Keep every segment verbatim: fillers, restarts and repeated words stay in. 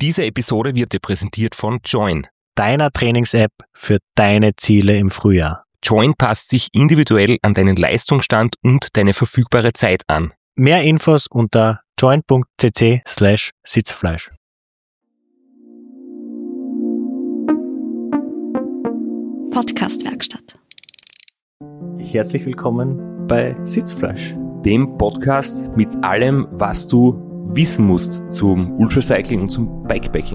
Diese Episode wird dir präsentiert von Join, deiner Trainings-App für deine Ziele im Frühjahr. Join passt sich individuell an deinen Leistungsstand und deine verfügbare Zeit an. Mehr Infos unter join.cc slash Sitzfleisch. Podcast-Werkstatt. Herzlich willkommen bei Sitzfleisch, Dem Podcast mit allem, was du wissen musst zum Ultracycling und zum Bikepacking.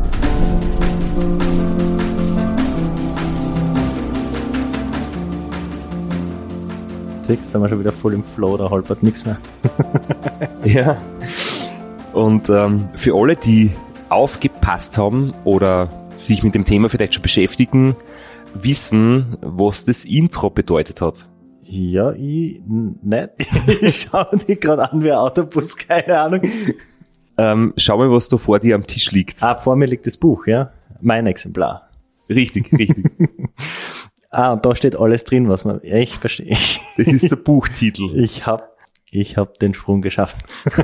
Jetzt sind wir schon wieder voll im Flow, da holpert nichts mehr. Ja, und ähm, für alle, die aufgepasst haben oder sich mit dem Thema vielleicht schon beschäftigen, wissen, was das Intro bedeutet hat. Ja, ich nicht. Ich schaue dich gerade an wie ein Autobus, keine Ahnung. Ähm, schau mal, was da vor dir am Tisch liegt. Ah, vor mir liegt das Buch, ja? Mein Exemplar. Richtig, richtig. Ah, und da steht alles drin, was man... Ja, ich verstehe. Das ist der Buchtitel. Ich hab, ich hab den Sprung geschafft.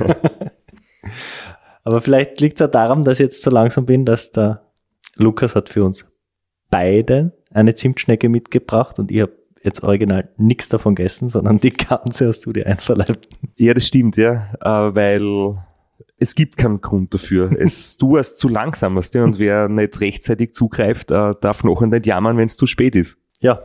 Aber vielleicht liegt es auch daran, dass ich jetzt so langsam bin, dass der Lukas hat für uns beiden eine Zimtschnecke mitgebracht und ich habe jetzt original nichts davon gegessen, sondern die ganze hast du dir einverleibt. Ja, das stimmt, ja, äh, weil es gibt keinen Grund dafür. Es, du warst zu langsam, weißt du, und wer nicht rechtzeitig zugreift, äh, darf nachher nicht jammern, wenn es zu spät ist. Ja,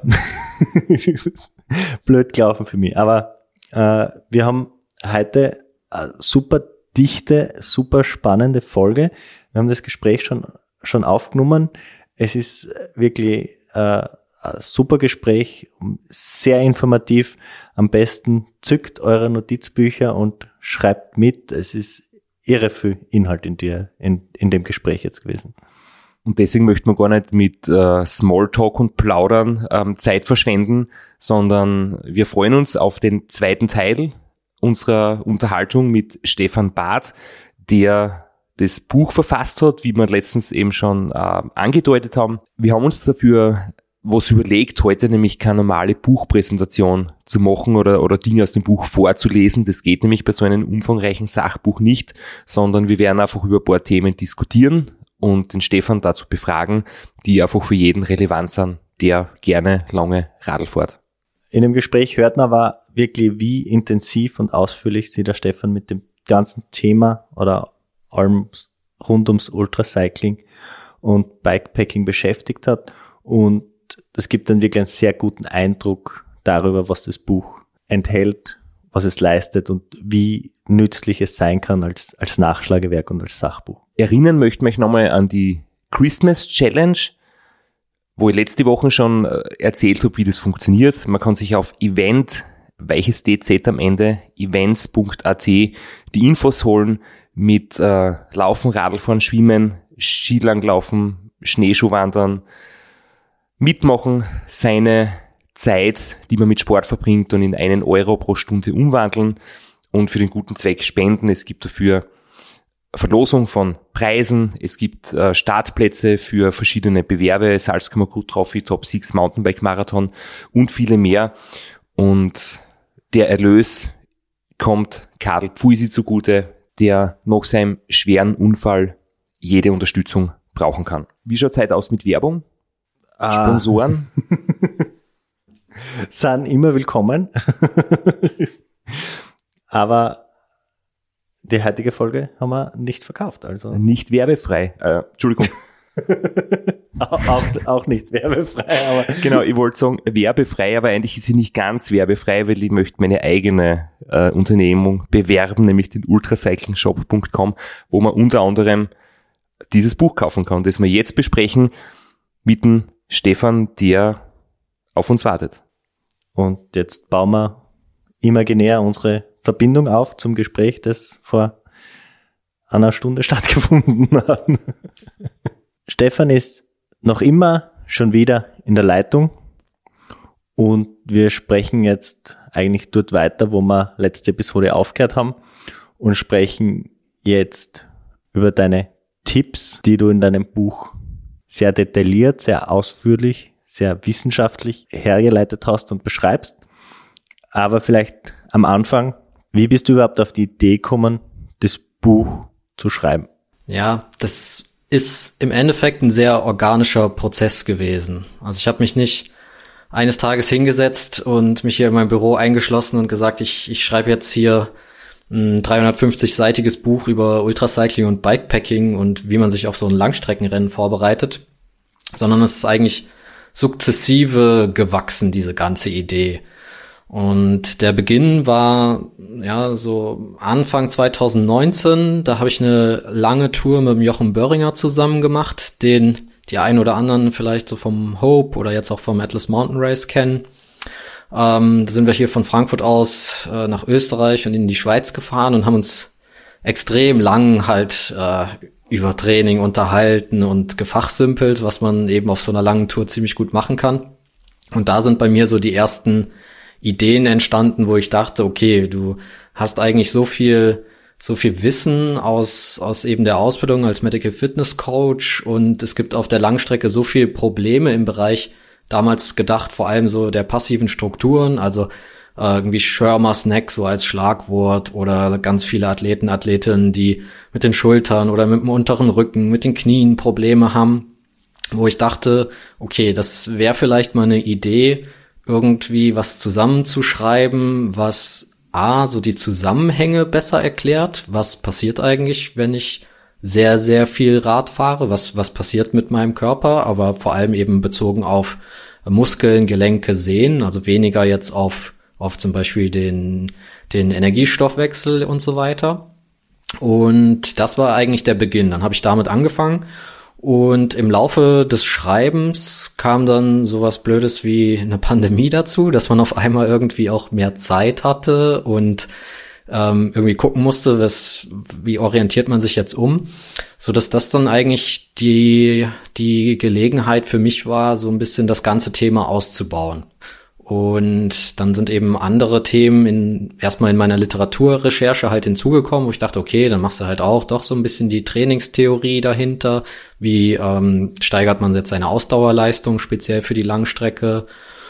blöd gelaufen für mich. Aber äh, wir haben heute eine super dichte, super spannende Folge. Wir haben das Gespräch schon schon aufgenommen. Es ist wirklich äh, ein super Gespräch, sehr informativ. Am besten zückt eure Notizbücher und schreibt mit. Es ist irre viel Inhalt in dir, in, in dem Gespräch jetzt gewesen. Und deswegen möchte man gar nicht mit äh, Smalltalk und Plaudern ähm, Zeit verschwenden, sondern wir freuen uns auf den zweiten Teil unserer Unterhaltung mit Stefan Barth, der das Buch verfasst hat, wie wir letztens eben schon äh, angedeutet haben. Wir haben uns dafür was überlegt, heute nämlich keine normale Buchpräsentation zu machen oder, oder Dinge aus dem Buch vorzulesen. Das geht nämlich bei so einem umfangreichen Sachbuch nicht, sondern wir werden einfach über ein paar Themen diskutieren und den Stefan dazu befragen, die einfach für jeden relevant sind, der gerne lange Radl fährt. In dem Gespräch hört man aber wirklich, wie intensiv und ausführlich sich der Stefan mit dem ganzen Thema oder allem rund ums Ultracycling und Bikepacking beschäftigt hat. Und das gibt dann wirklich einen sehr guten Eindruck darüber, was das Buch enthält, was es leistet und wie nützlich es sein kann als, als Nachschlagewerk und als Sachbuch. Erinnern möchte ich nochmal an die Christmas Challenge, wo ich letzte Woche schon erzählt habe, wie das funktioniert. Man kann sich auf Event, weiches D Z am Ende, events punkt a t, die Infos holen mit äh, Laufen, Radlfahren, Schwimmen, Skilanglaufen, Schneeschuhwandern, mitmachen, seine Zeit, die man mit Sport verbringt, und in einen Euro pro Stunde umwandeln und für den guten Zweck spenden. Es gibt dafür Verlosung von Preisen, es gibt äh, Startplätze für verschiedene Bewerbe, Salzkammergut Trophy, Top sechs Mountainbike Marathon und viele mehr. Und der Erlös kommt Karl Pfuisi zugute, der nach seinem schweren Unfall jede Unterstützung brauchen kann. Wie schaut es heute aus mit Werbung? Ah. Sponsoren? Sind immer willkommen. Aber die heutige Folge haben wir nicht verkauft. Also nicht werbefrei. Äh, Entschuldigung. auch, auch nicht werbefrei. Aber genau, ich wollte sagen werbefrei, aber eigentlich ist sie nicht ganz werbefrei, weil ich möchte meine eigene äh, Unternehmung bewerben, nämlich den ultracycling shop punkt com, wo man unter anderem dieses Buch kaufen kann, das wir jetzt besprechen mit dem Stefan, der auf uns wartet. Und jetzt bauen wir imaginär unsere Verbindung auf zum Gespräch, das vor einer Stunde stattgefunden hat. Stefan ist noch immer schon wieder in der Leitung und wir sprechen jetzt eigentlich dort weiter, wo wir letzte Episode aufgehört haben, und sprechen jetzt über deine Tipps, die du in deinem Buch sehr detailliert, sehr ausführlich, sehr wissenschaftlich hergeleitet hast und beschreibst. Aber vielleicht am Anfang, wie bist du überhaupt auf die Idee gekommen, das Buch zu schreiben? Ja, das ist im Endeffekt ein sehr organischer Prozess gewesen. Also ich habe mich nicht eines Tages hingesetzt und mich hier in mein Büro eingeschlossen und gesagt, ich, ich schreibe jetzt hier ein dreihundertfünfzig-seitiges Buch über Ultracycling und Bikepacking und wie man sich auf so ein Langstreckenrennen vorbereitet, sondern es ist eigentlich sukzessive gewachsen, diese ganze Idee. Und der Beginn war ja so Anfang zwanzig neunzehn, da habe ich eine lange Tour mit dem Jochen Böhringer zusammen gemacht, den die ein oder anderen vielleicht so vom Hope oder jetzt auch vom Atlas Mountain Race kennen. Ähm, da sind wir hier von Frankfurt aus äh, nach Österreich und in die Schweiz gefahren und haben uns extrem lang halt äh, über Training unterhalten und gefachsimpelt, was man eben auf so einer langen Tour ziemlich gut machen kann. Und da sind bei mir so die ersten Ideen entstanden, wo ich dachte, okay, du hast eigentlich so viel so viel Wissen aus aus eben der Ausbildung als Medical Fitness Coach und es gibt auf der Langstrecke so viel Probleme im Bereich, damals gedacht vor allem so der passiven Strukturen, also äh, irgendwie Schirmer's Neck so als Schlagwort oder ganz viele Athleten, Athletinnen, die mit den Schultern oder mit dem unteren Rücken, mit den Knien Probleme haben, wo ich dachte, okay, das wäre vielleicht mal eine Idee, irgendwie was zusammenzuschreiben, was A, so die Zusammenhänge besser erklärt. Was passiert eigentlich, wenn ich sehr, sehr viel Rad fahre? Was, was passiert mit meinem Körper? Aber vor allem eben bezogen auf Muskeln, Gelenke, Sehnen. Also weniger jetzt auf, auf zum Beispiel den, den Energiestoffwechsel und so weiter. Und das war eigentlich der Beginn. Dann habe ich damit angefangen. Und im Laufe des Schreibens kam dann sowas Blödes wie eine Pandemie dazu, dass man auf einmal irgendwie auch mehr Zeit hatte und ähm, irgendwie gucken musste, was, wie orientiert man sich jetzt um, so dass das dann eigentlich die die Gelegenheit für mich war, so ein bisschen das ganze Thema auszubauen. Und dann sind eben andere Themen in erstmal in meiner Literaturrecherche halt hinzugekommen, wo ich dachte, okay, dann machst du halt auch doch so ein bisschen die Trainingstheorie dahinter. Wie ähm, steigert man jetzt seine Ausdauerleistung, speziell für die Langstrecke?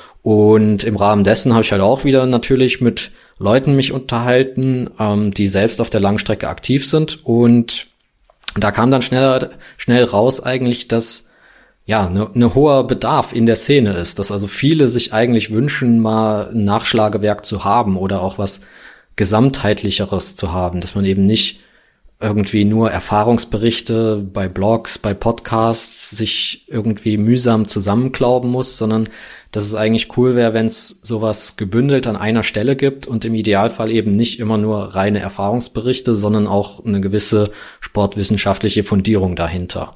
Und im Rahmen dessen habe ich halt auch wieder natürlich mit Leuten mich unterhalten, ähm, die selbst auf der Langstrecke aktiv sind. Und da kam dann schneller, schnell raus eigentlich, dass ja, ne, ne hoher Bedarf in der Szene ist, dass also viele sich eigentlich wünschen, mal ein Nachschlagewerk zu haben oder auch was Gesamtheitlicheres zu haben, dass man eben nicht irgendwie nur Erfahrungsberichte bei Blogs, bei Podcasts sich irgendwie mühsam zusammenklauben muss, sondern dass es eigentlich cool wäre, wenn es sowas gebündelt an einer Stelle gibt und im Idealfall eben nicht immer nur reine Erfahrungsberichte, sondern auch eine gewisse sportwissenschaftliche Fundierung dahinter.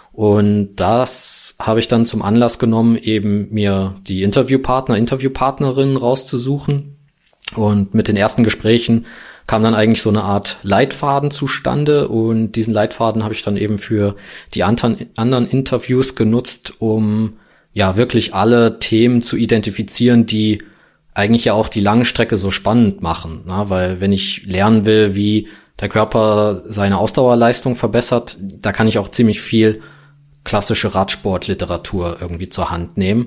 Und das habe ich dann zum Anlass genommen, eben mir die Interviewpartner, Interviewpartnerinnen rauszusuchen. Und mit den ersten Gesprächen kam dann eigentlich so eine Art Leitfaden zustande. Und diesen Leitfaden habe ich dann eben für die anderen Interviews genutzt, um ja wirklich alle Themen zu identifizieren, die eigentlich ja auch die Langstrecke so spannend machen. Na, weil wenn ich lernen will, wie der Körper seine Ausdauerleistung verbessert, da kann ich auch ziemlich viel klassische Radsportliteratur irgendwie zur Hand nehmen.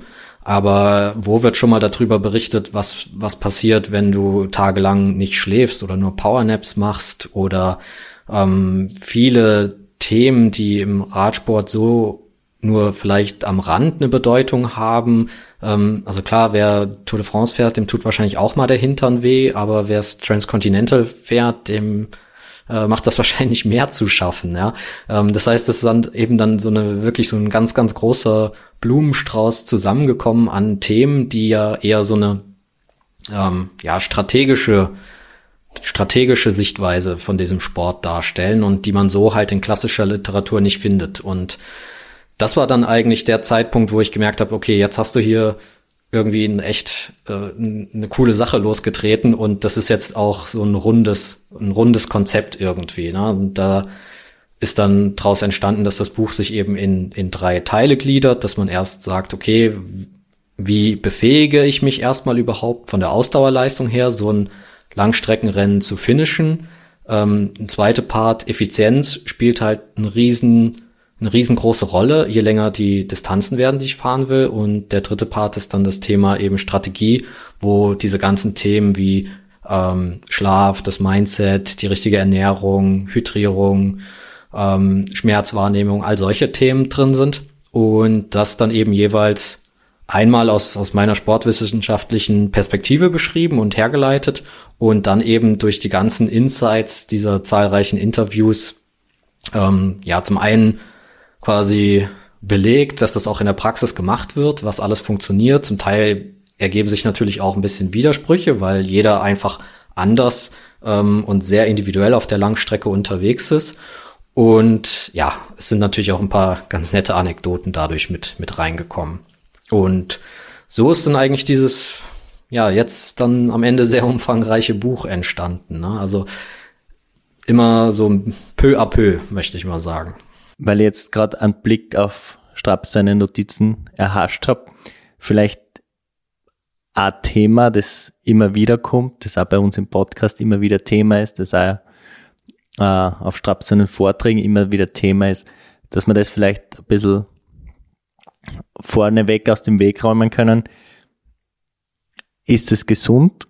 Aber wo wird schon mal darüber berichtet, was was passiert, wenn du tagelang nicht schläfst oder nur Powernaps machst oder ähm, viele Themen, die im Radsport so nur vielleicht am Rand eine Bedeutung haben. Ähm, also klar, wer Tour de France fährt, dem tut wahrscheinlich auch mal der Hintern weh, aber wer es Transcontinental fährt, dem äh, macht das wahrscheinlich mehr zu schaffen, ja. Ähm, das heißt, es ist dann eben dann so eine, wirklich so ein ganz, ganz großer Blumenstrauß zusammengekommen an Themen, die ja eher so eine, ähm, ja, strategische, strategische Sichtweise von diesem Sport darstellen und die man so halt in klassischer Literatur nicht findet. Und das war dann eigentlich der Zeitpunkt, wo ich gemerkt habe, okay, jetzt hast du hier irgendwie ein echt äh, eine coole Sache losgetreten und das ist jetzt auch so ein rundes ein rundes Konzept irgendwie, ne? Und da ist dann daraus entstanden, dass das Buch sich eben in in drei Teile gliedert, dass man erst sagt, okay, wie befähige ich mich erstmal überhaupt von der Ausdauerleistung her, so ein Langstreckenrennen zu finishen. Ähm, ein zweiter Part, Effizienz, spielt halt einen riesen eine riesengroße Rolle, je länger die Distanzen werden, die ich fahren will. Und der dritte Part ist dann das Thema eben Strategie, wo diese ganzen Themen wie ähm, Schlaf, das Mindset, die richtige Ernährung, Hydrierung, ähm, Schmerzwahrnehmung, all solche Themen drin sind. Und das dann eben jeweils einmal aus, aus meiner sportwissenschaftlichen Perspektive beschrieben und hergeleitet und dann eben durch die ganzen Insights dieser zahlreichen Interviews, ähm, ja, zum einen quasi belegt, dass das auch in der Praxis gemacht wird, was alles funktioniert. Zum Teil ergeben sich natürlich auch ein bisschen Widersprüche, weil jeder einfach anders ähm, und sehr individuell auf der Langstrecke unterwegs ist. Und ja, es sind natürlich auch ein paar ganz nette Anekdoten dadurch mit mit reingekommen. Und so ist dann eigentlich dieses, ja, jetzt dann am Ende sehr umfangreiche Buch entstanden, ne? Also immer so peu à peu, möchte ich mal sagen. Weil ich jetzt gerade einen Blick auf Straps seine Notizen erhascht habe, vielleicht ein Thema, das immer wieder kommt, das auch bei uns im Podcast immer wieder Thema ist, das auch äh, auf Straps seinen Vorträgen immer wieder Thema ist, dass man das vielleicht ein bisschen vorneweg aus dem Weg räumen können. Ist es gesund,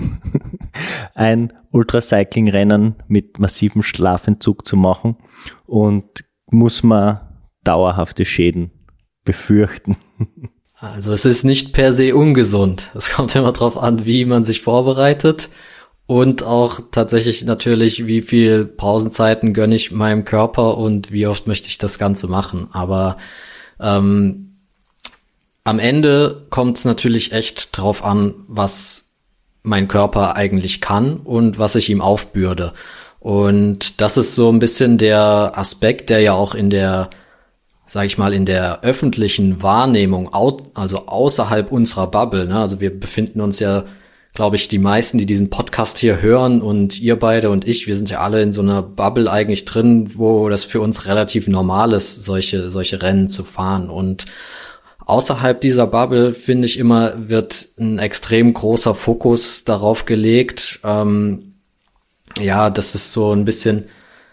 ein Ultracycling-Rennen mit massivem Schlafentzug zu machen, und muss man dauerhafte Schäden befürchten? Also es ist nicht per se ungesund. Es kommt immer drauf an, wie man sich vorbereitet und auch tatsächlich natürlich, wie viel Pausenzeiten gönne ich meinem Körper und wie oft möchte ich das Ganze machen. Aber ähm, am Ende kommt es natürlich echt drauf an, was mein Körper eigentlich kann und was ich ihm aufbürde. Und das ist so ein bisschen der Aspekt, der ja auch in der, sage ich mal, in der öffentlichen Wahrnehmung, also außerhalb unserer Bubble, ne? Also wir befinden uns ja, glaube ich, die meisten, die diesen Podcast hier hören, und ihr beide und ich, wir sind ja alle in so einer Bubble eigentlich drin, wo das für uns relativ normal ist, solche solche Rennen zu fahren. Und außerhalb dieser Bubble, finde ich immer, wird ein extrem großer Fokus darauf gelegt, ähm, ja, dass es so ein bisschen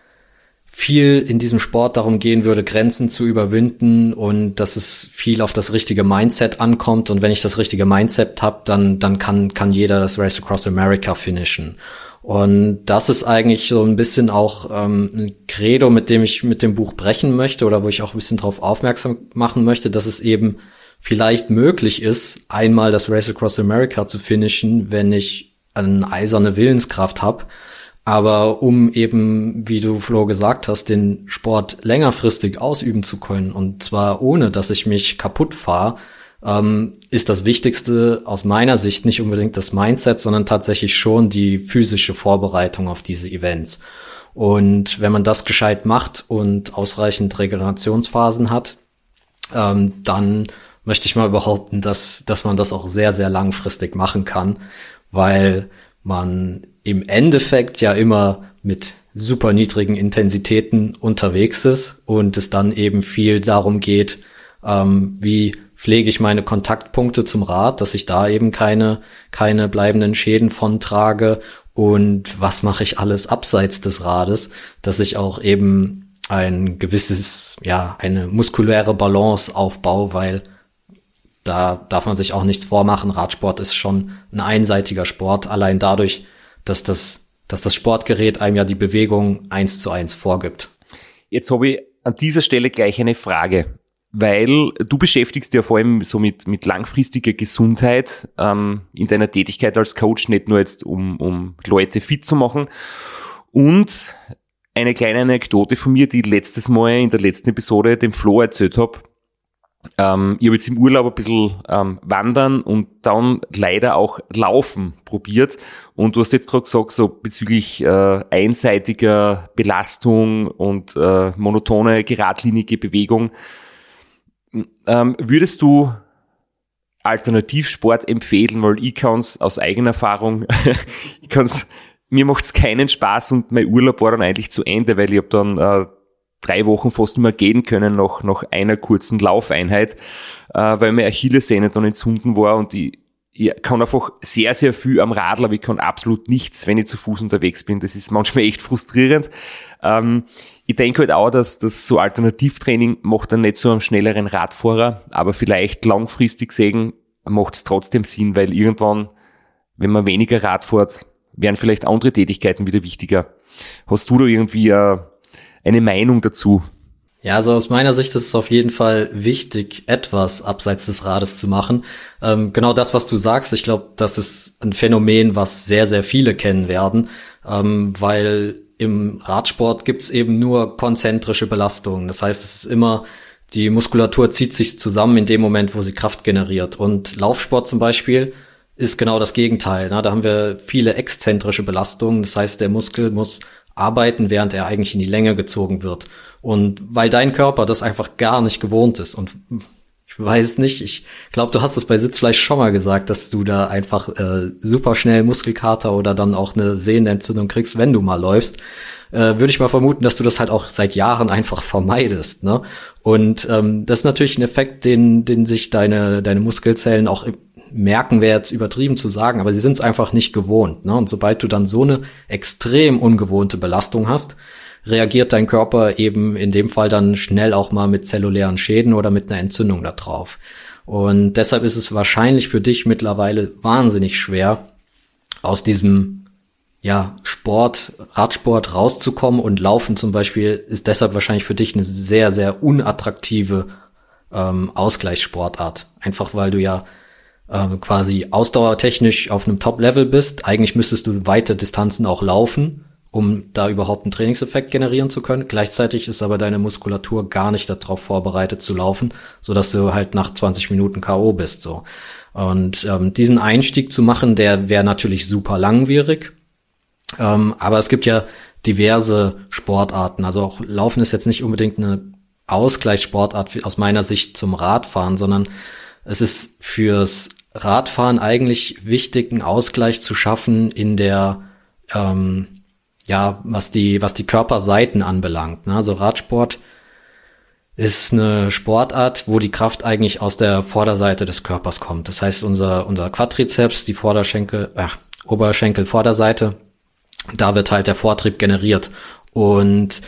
viel in diesem Sport darum gehen würde, Grenzen zu überwinden, und dass es viel auf das richtige Mindset ankommt. Und wenn ich das richtige Mindset habe, dann dann kann kann jeder das Race Across America finishen. Und das ist eigentlich so ein bisschen auch ähm, ein Credo, mit dem ich mit dem Buch brechen möchte, oder wo ich auch ein bisschen darauf aufmerksam machen möchte, dass es eben vielleicht möglich ist, einmal das Race Across America zu finishen, wenn ich eine eiserne Willenskraft habe. Aber um eben, wie du, Flo, gesagt hast, den Sport längerfristig ausüben zu können, und zwar ohne, dass ich mich kaputt fahre, ähm, ist das Wichtigste aus meiner Sicht nicht unbedingt das Mindset, sondern tatsächlich schon die physische Vorbereitung auf diese Events. Und wenn man das gescheit macht und ausreichend Regenerationsphasen hat, ähm, dann möchte ich mal behaupten, dass, dass man das auch sehr, sehr langfristig machen kann, weil man im Endeffekt ja immer mit super niedrigen Intensitäten unterwegs ist und es dann eben viel darum geht, ähm, wie pflege ich meine Kontaktpunkte zum Rad, dass ich da eben keine keine bleibenden Schäden von trage, und was mache ich alles abseits des Rades, dass ich auch eben ein gewisses, ja, eine muskuläre Balance aufbaue, weil da darf man sich auch nichts vormachen. Radsport ist schon ein einseitiger Sport, allein dadurch, dass das, dass das Sportgerät einem ja die Bewegung eins zu eins vorgibt. Jetzt habe ich an dieser Stelle gleich eine Frage, weil du beschäftigst dich ja vor allem so mit, mit langfristiger Gesundheit ähm, in deiner Tätigkeit als Coach, nicht nur jetzt, um, um Leute fit zu machen. Und eine kleine Anekdote von mir, die ich letztes Mal in der letzten Episode dem Flo erzählt habe. Ähm, ich habe jetzt im Urlaub ein bisschen ähm, wandern und dann leider auch laufen probiert, und du hast jetzt gerade gesagt, so bezüglich äh, einseitiger Belastung und äh, monotone, geradlinige Bewegung. Ähm, würdest du Alternativsport empfehlen? Weil ich kann es aus eigener Erfahrung, ich kann's, mir macht es keinen Spaß, und mein Urlaub war dann eigentlich zu Ende, weil ich habe dann äh, drei Wochen fast nicht mehr gehen können nach, nach einer kurzen Laufeinheit, äh, weil meine Achillessehne dann entzünden war, und ich, ich kann einfach sehr, sehr viel am Radl, aber ich kann absolut nichts, wenn ich zu Fuß unterwegs bin. Das ist manchmal echt frustrierend. Ähm, ich denke halt auch, dass das so Alternativtraining macht dann nicht so einen schnelleren Radfahrer, aber vielleicht langfristig gesehen macht es trotzdem Sinn, weil irgendwann, wenn man weniger Rad fährt, werden vielleicht andere Tätigkeiten wieder wichtiger. Hast du da irgendwie äh, eine Meinung dazu? Ja, also aus meiner Sicht ist es auf jeden Fall wichtig, etwas abseits des Rades zu machen. Ähm, genau das, was du sagst, ich glaube, das ist ein Phänomen, was sehr, sehr viele kennen werden, ähm, weil im Radsport gibt's eben nur konzentrische Belastungen. Das heißt, es ist immer, die Muskulatur zieht sich zusammen in dem Moment, wo sie Kraft generiert. Und Laufsport zum Beispiel ist genau das Gegenteil. Ne? Da haben wir viele exzentrische Belastungen. Das heißt, der Muskel muss arbeiten, während er eigentlich in die Länge gezogen wird. Und weil dein Körper das einfach gar nicht gewohnt ist und ich weiß nicht, ich glaube, du hast es bei Sitzfleisch schon mal gesagt, dass du da einfach äh, super schnell Muskelkater oder dann auch eine Sehnenentzündung kriegst, wenn du mal läufst, äh, würde ich mal vermuten, dass du das halt auch seit Jahren einfach vermeidest, ne? Und ähm, das ist natürlich ein Effekt, den den sich deine deine Muskelzellen auch merken, wäre jetzt übertrieben zu sagen, aber sie sind es einfach nicht gewohnt, ne? Und sobald du dann so eine extrem ungewohnte Belastung hast, reagiert dein Körper eben in dem Fall dann schnell auch mal mit zellulären Schäden oder mit einer Entzündung da drauf. Und deshalb ist es wahrscheinlich für dich mittlerweile wahnsinnig schwer, aus diesem ja Sport, Radsport rauszukommen, und Laufen zum Beispiel ist deshalb wahrscheinlich für dich eine sehr, sehr unattraktive ähm, Ausgleichssportart. Einfach weil du ja ähm, quasi ausdauertechnisch auf einem Top-Level bist. Eigentlich müsstest du weite Distanzen auch laufen, um da überhaupt einen Trainingseffekt generieren zu können. Gleichzeitig ist aber deine Muskulatur gar nicht darauf vorbereitet zu laufen, so dass du halt nach zwanzig Minuten K O bist, so. Und ähm, diesen Einstieg zu machen, der wäre natürlich super langwierig. Ähm, aber es gibt ja diverse Sportarten. Also auch Laufen ist jetzt nicht unbedingt eine Ausgleichssportart aus meiner Sicht zum Radfahren, sondern es ist fürs Radfahren eigentlich wichtig, einen Ausgleich zu schaffen in der ähm, ja, was die, was die Körperseiten anbelangt. Ne? Also Radsport ist eine Sportart, wo die Kraft eigentlich aus der Vorderseite des Körpers kommt. Das heißt, unser, unser Quadrizeps, die Vorderschenkel, äh, Oberschenkel, Vorderseite, da wird halt der Vortrieb generiert. Und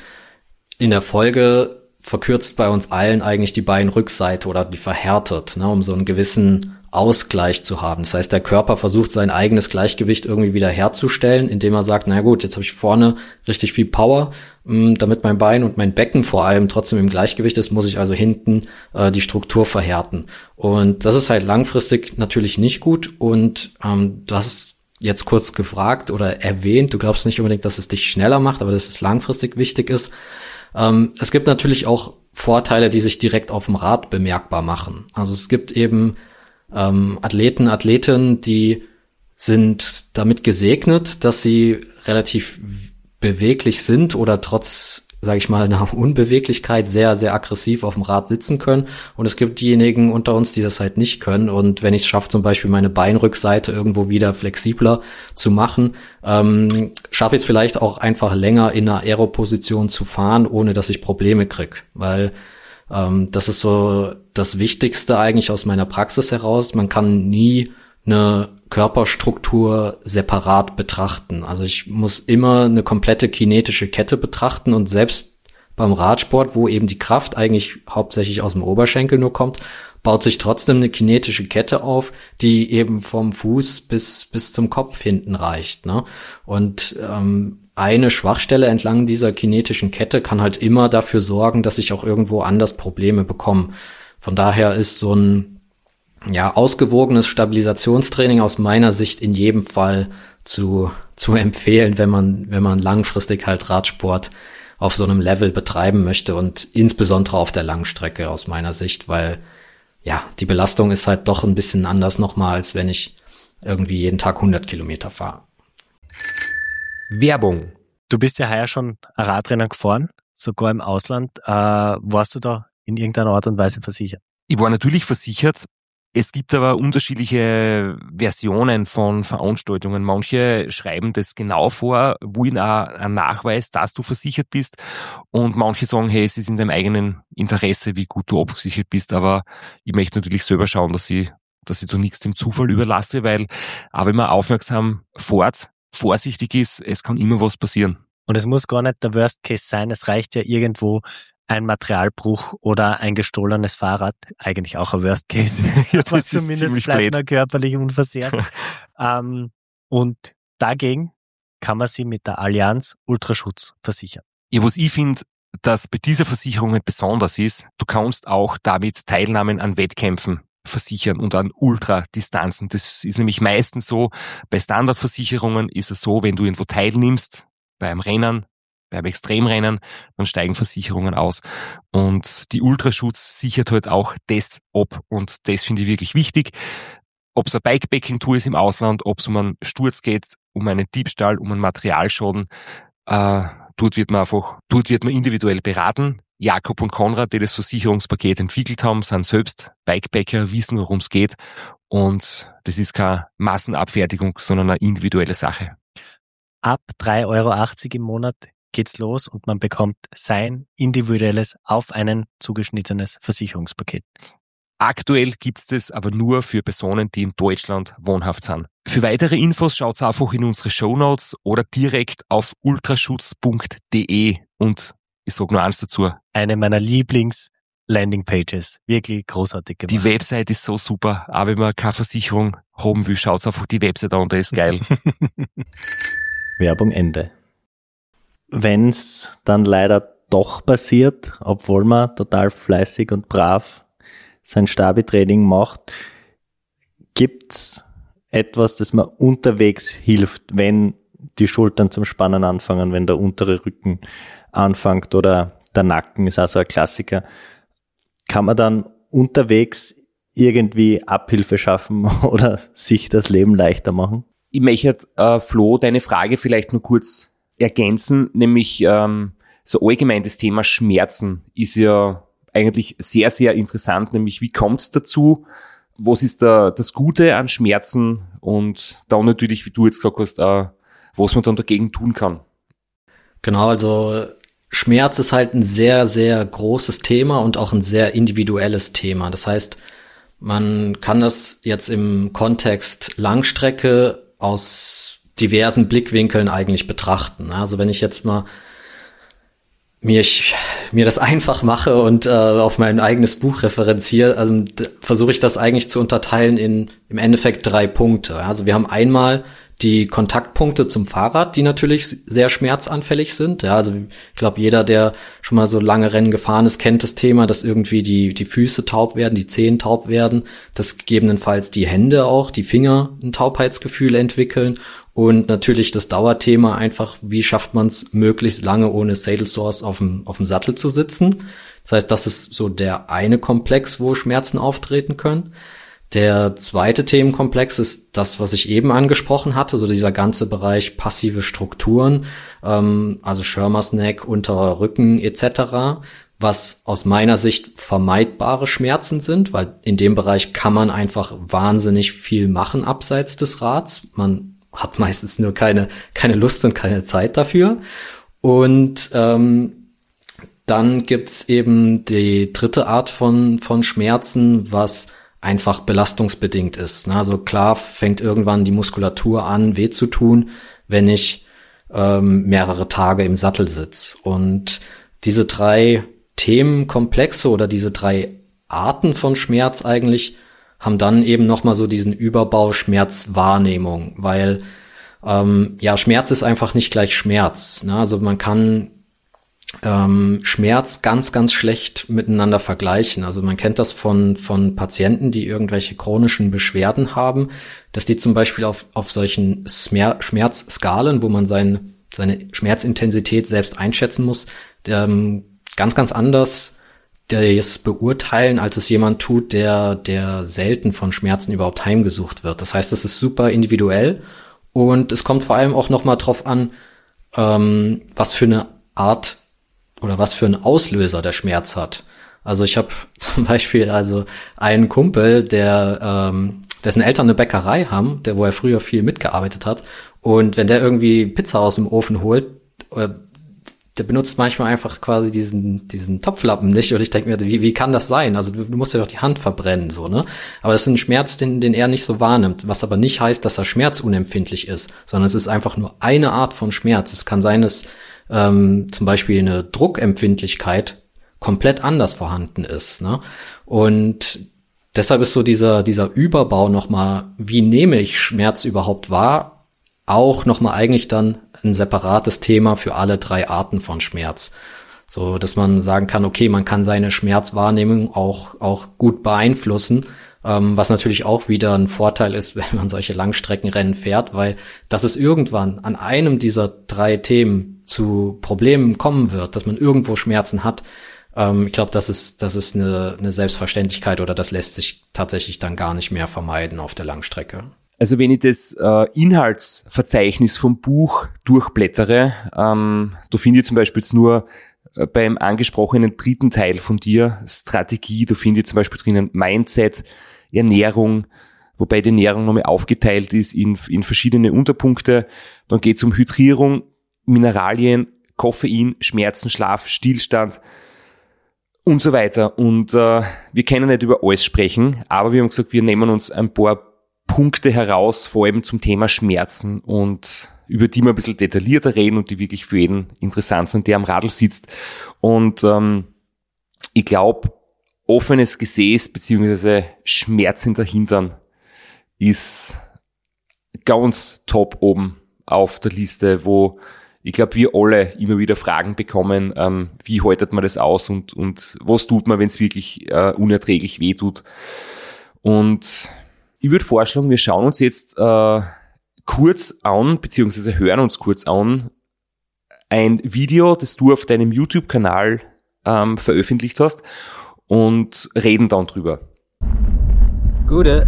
in der Folge verkürzt bei uns allen eigentlich die Beinrückseite oder die verhärtet, ne, um so einen gewissen Ausgleich zu haben. Das heißt, der Körper versucht, sein eigenes Gleichgewicht irgendwie wieder herzustellen, indem er sagt, na gut, jetzt habe ich vorne richtig viel Power, mh, damit mein Bein und mein Becken vor allem trotzdem im Gleichgewicht ist, muss ich also hinten äh, die Struktur verhärten. Und das ist halt langfristig natürlich nicht gut. Und ähm, du hast es jetzt kurz gefragt oder erwähnt, du glaubst nicht unbedingt, dass es dich schneller macht, aber dass es langfristig wichtig ist. Ähm, es gibt natürlich auch Vorteile, die sich direkt auf dem Rad bemerkbar machen. Also es gibt eben ähm, Athleten, Athletinnen, die sind damit gesegnet, dass sie relativ beweglich sind oder trotz, sage ich mal, einer Unbeweglichkeit sehr, sehr aggressiv auf dem Rad sitzen können. Und es gibt diejenigen unter uns, die das halt nicht können. Und wenn ich es schaffe, zum Beispiel meine Beinrückseite irgendwo wieder flexibler zu machen, ähm, schaffe ich es vielleicht auch einfach länger in einer Aeroposition zu fahren, ohne dass ich Probleme kriege. Weil ähm, das ist so das Wichtigste eigentlich aus meiner Praxis heraus. Man kann nie eine Körperstruktur separat betrachten. Also ich muss immer eine komplette kinetische Kette betrachten, und selbst beim Radsport, wo eben die Kraft eigentlich hauptsächlich aus dem Oberschenkel nur kommt, baut sich trotzdem eine kinetische Kette auf, die eben vom Fuß bis bis zum Kopf hinten reicht, ne? Und ähm, eine Schwachstelle entlang dieser kinetischen Kette kann halt immer dafür sorgen, dass ich auch irgendwo anders Probleme bekomme. Von daher ist so ein ja, ausgewogenes Stabilisationstraining aus meiner Sicht in jedem Fall zu, zu empfehlen, wenn man, wenn man langfristig halt Radsport auf so einem Level betreiben möchte, und insbesondere auf der Langstrecke aus meiner Sicht, weil, ja, die Belastung ist halt doch ein bisschen anders nochmal, als wenn ich irgendwie jeden Tag hundert Kilometer fahre. Werbung. Du bist ja heuer schon Radrennen gefahren, sogar im Ausland. Äh, warst du da in irgendeiner Art und Weise versichert? Ich war natürlich versichert. Es gibt aber unterschiedliche Versionen von Veranstaltungen. Manche schreiben das genau vor, wollen auch einen Nachweis, dass du versichert bist. Und manche sagen, hey, es ist in deinem eigenen Interesse, wie gut du abgesichert bist. Aber ich möchte natürlich selber schauen, dass ich, dass ich da nichts dem Zufall überlasse, weil auch wenn man aufmerksam fährt, vorsichtig ist, es kann immer was passieren. Und es muss gar nicht der Worst Case sein. Es reicht ja irgendwo ein Materialbruch oder ein gestohlenes Fahrrad, eigentlich auch ein Worst Case. Ja, das ist zumindest bleibt man körperlich unversehrt. ähm, und dagegen kann man sie mit der Allianz Ultraschutz versichern. Ja, was ich finde, das bei dieser Versicherung besonders ist, du kannst auch damit Teilnahmen an Wettkämpfen versichern und an Ultradistanzen. Das ist nämlich meistens so, bei Standardversicherungen ist es so, wenn du irgendwo teilnimmst, beim Rennen, beim Extremrennen, dann steigen Versicherungen aus. Und die Ultraschutz sichert halt auch das ab. Und das finde ich wirklich wichtig. Ob es eine Bikepacking-Tour ist im Ausland, ob es um einen Sturz geht, um einen Diebstahl, um einen Materialschaden, äh, dort wird man einfach, dort wird man individuell beraten. Jakob und Konrad, die das Versicherungspaket entwickelt haben, sind selbst Bikepacker, wissen, worum es geht. Und das ist keine Massenabfertigung, sondern eine individuelle Sache. Ab drei Euro achtzig im Monat geht's los und man bekommt sein individuelles, auf einen zugeschnittenes Versicherungspaket. Aktuell gibt's das aber nur für Personen, die in Deutschland wohnhaft sind. Für weitere Infos schaut's einfach in unsere Shownotes oder direkt auf ultraschutz punkt de und ich sag nur eins dazu. Eine meiner Lieblings-Landingpages. Wirklich großartig gemacht. Die Website ist so super, auch wenn man keine Versicherung haben will, schaut's einfach die Website an, der ist geil. Werbung Ende. Wenn's dann leider doch passiert, obwohl man total fleißig und brav sein Stabi-Training macht, gibt's etwas, das mir unterwegs hilft, wenn die Schultern zum Spannen anfangen, wenn der untere Rücken anfängt oder der Nacken ist auch so ein Klassiker. Kann man dann unterwegs irgendwie Abhilfe schaffen oder sich das Leben leichter machen? Ich möchte, äh, Flo, deine Frage vielleicht nur kurz ergänzen, nämlich ähm, so allgemein das Thema Schmerzen ist ja eigentlich sehr, sehr interessant, nämlich wie kommt es dazu, was ist da das Gute an Schmerzen und dann natürlich, wie du jetzt gesagt hast, äh, was man dann dagegen tun kann. Genau, also Schmerz ist halt ein sehr, sehr großes Thema und auch ein sehr individuelles Thema. Das heißt, man kann das jetzt im Kontext Langstrecke aus diversen Blickwinkeln eigentlich betrachten. Also wenn ich jetzt mal mir ich, mir das einfach mache und äh, auf mein eigenes Buch referenziere, also versuche ich das eigentlich zu unterteilen in im Endeffekt drei Punkte. Also wir haben einmal die Kontaktpunkte zum Fahrrad, die natürlich sehr schmerzanfällig sind. Ja, also ich glaube, jeder, der schon mal so lange Rennen gefahren ist, kennt das Thema, dass irgendwie die die Füße taub werden, die Zehen taub werden, dass gegebenenfalls die Hände auch, die Finger ein Taubheitsgefühl entwickeln und natürlich das Dauerthema einfach, wie schafft man es möglichst lange ohne Saddle Sores auf dem auf dem Sattel zu sitzen. Das heißt, das ist so der eine Komplex, wo Schmerzen auftreten können. Der zweite Themenkomplex ist das, was ich eben angesprochen hatte, so dieser ganze Bereich passive Strukturen, ähm, also Schirmer's Neck, unterer Rücken et cetera, was aus meiner Sicht vermeidbare Schmerzen sind, weil in dem Bereich kann man einfach wahnsinnig viel machen abseits des Rads. Man hat meistens nur keine keine Lust und keine Zeit dafür. Und ähm, dann gibt's eben die dritte Art von von Schmerzen, was einfach belastungsbedingt ist. Also klar fängt irgendwann die Muskulatur an, weh zu tun, wenn ich ähm, mehrere Tage im Sattel sitze. Und diese drei Themenkomplexe oder diese drei Arten von Schmerz eigentlich haben dann eben nochmal so diesen Überbau Schmerzwahrnehmung, weil ähm, ja, Schmerz ist einfach nicht gleich Schmerz. Ne? Also man kann ähm, Schmerz ganz, ganz schlecht miteinander vergleichen. Also man kennt das von von Patienten, die irgendwelche chronischen Beschwerden haben, dass die zum Beispiel auf auf solchen Smer- Schmerzskalen, wo man sein, seine Schmerzintensität selbst einschätzen muss, ähm, ganz, ganz anders das beurteilen, als es jemand tut, der der selten von Schmerzen überhaupt heimgesucht wird. Das heißt, es ist super individuell und es kommt vor allem auch noch mal drauf an, ähm, was für eine Art oder was für einen Auslöser der Schmerz hat. Also ich habe zum Beispiel also einen Kumpel, der ähm, dessen Eltern eine Bäckerei haben, der wo er früher viel mitgearbeitet hat. Und wenn der irgendwie Pizza aus dem Ofen holt, äh, der benutzt manchmal einfach quasi diesen diesen Topflappen nicht. Und ich denke mir, wie wie kann das sein? Also du, du musst ja doch die Hand verbrennen, so, ne? Aber das ist ein Schmerz, den den er nicht so wahrnimmt. Was aber nicht heißt, dass er schmerzunempfindlich ist, sondern es ist einfach nur eine Art von Schmerz. Es kann sein, dass ähm, zum Beispiel eine Druckempfindlichkeit komplett anders vorhanden ist, ne? Und deshalb ist so dieser dieser Überbau nochmal, wie nehme ich Schmerz überhaupt wahr, auch nochmal eigentlich dann ein separates Thema für alle drei Arten von Schmerz. So, dass man sagen kann, okay, man kann seine Schmerzwahrnehmung auch, auch gut beeinflussen, ähm, was natürlich auch wieder ein Vorteil ist, wenn man solche Langstreckenrennen fährt, weil dass es irgendwann an einem dieser drei Themen zu Problemen kommen wird, dass man irgendwo Schmerzen hat, ähm, ich glaube, das ist, das ist eine, eine Selbstverständlichkeit oder das lässt sich tatsächlich dann gar nicht mehr vermeiden auf der Langstrecke. Also wenn ich das äh, Inhaltsverzeichnis vom Buch durchblättere, ähm, da finde ich zum Beispiel jetzt nur äh, beim angesprochenen dritten Teil von dir, Strategie, da finde ich zum Beispiel drinnen Mindset, Ernährung, wobei die Ernährung nochmal aufgeteilt ist in, in verschiedene Unterpunkte. Dann geht es um Hydrierung, Mineralien, Koffein, Schmerzen, Schlaf, Stillstand und so weiter. Und äh, wir können nicht über alles sprechen, aber wir haben gesagt, wir nehmen uns ein paar Punkte heraus, vor allem zum Thema Schmerzen und über die wir ein bisschen detaillierter reden und die wirklich für jeden interessant sind, der am Radl sitzt. Und ähm, ich glaube, offenes Gesäß bzw. Schmerz hinter Hintern ist ganz top oben auf der Liste, wo ich glaube, wir alle immer wieder Fragen bekommen, ähm, wie haltet man das aus und, und was tut man, wenn es wirklich äh, unerträglich weh tut. Und ich würde vorschlagen, wir schauen uns jetzt äh, kurz an, beziehungsweise hören uns kurz an, ein Video, das du auf deinem YouTube-Kanal ähm, veröffentlicht hast und reden dann drüber. Gute.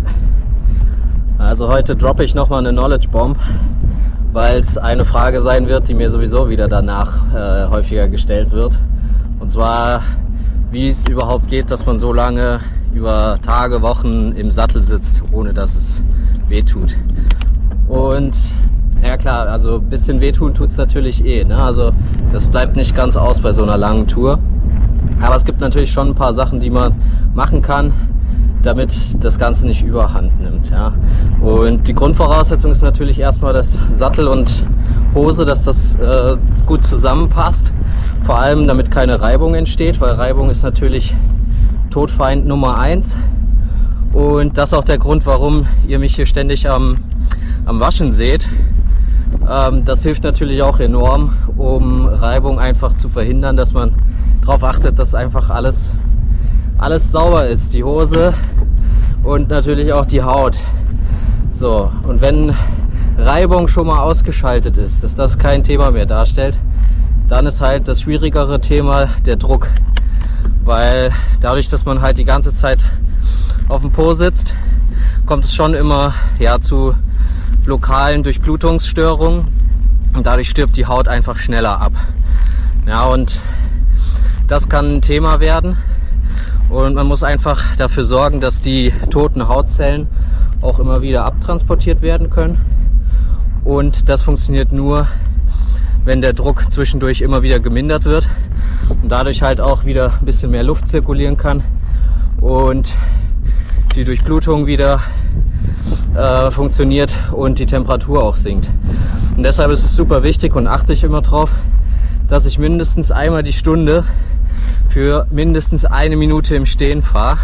Also heute droppe ich nochmal eine Knowledge Bomb, weil es eine Frage sein wird, die mir sowieso wieder danach äh, häufiger gestellt wird. Und zwar, wie es überhaupt geht, dass man so lange über Tage, Wochen im Sattel sitzt, ohne dass es weh tut. Und ja klar, also ein bisschen wehtun tut es natürlich eh, ne? Also das bleibt nicht ganz aus bei so einer langen Tour. Aber es gibt natürlich schon ein paar Sachen, die man machen kann, damit das Ganze nicht überhand nimmt. Ja? Und die Grundvoraussetzung ist natürlich erstmal, dass Sattel und Hose, dass das äh, gut zusammenpasst. Vor allem, damit keine Reibung entsteht, weil Reibung ist natürlich Todfeind Nummer eins. Und das ist auch der Grund, warum ihr mich hier ständig am, am Waschen seht. Ähm, das hilft natürlich auch enorm, um Reibung einfach zu verhindern, dass man darauf achtet, dass einfach alles, alles sauber ist. Die Hose und natürlich auch die Haut. So, und wenn Reibung schon mal ausgeschaltet ist, dass das kein Thema mehr darstellt, dann ist halt das schwierigere Thema der Druck. Weil dadurch, dass man halt die ganze Zeit auf dem Po sitzt, kommt es schon immer ja, zu lokalen Durchblutungsstörungen und dadurch stirbt die Haut einfach schneller ab. Ja, und das kann ein Thema werden und man muss einfach dafür sorgen, dass die toten Hautzellen auch immer wieder abtransportiert werden können. Und das funktioniert nur, wenn der Druck zwischendurch immer wieder gemindert wird und dadurch halt auch wieder ein bisschen mehr Luft zirkulieren kann und die Durchblutung wieder äh, funktioniert und die Temperatur auch sinkt. Und deshalb ist es super wichtig und achte ich immer drauf, dass ich mindestens einmal die Stunde für mindestens eine Minute im Stehen fahre.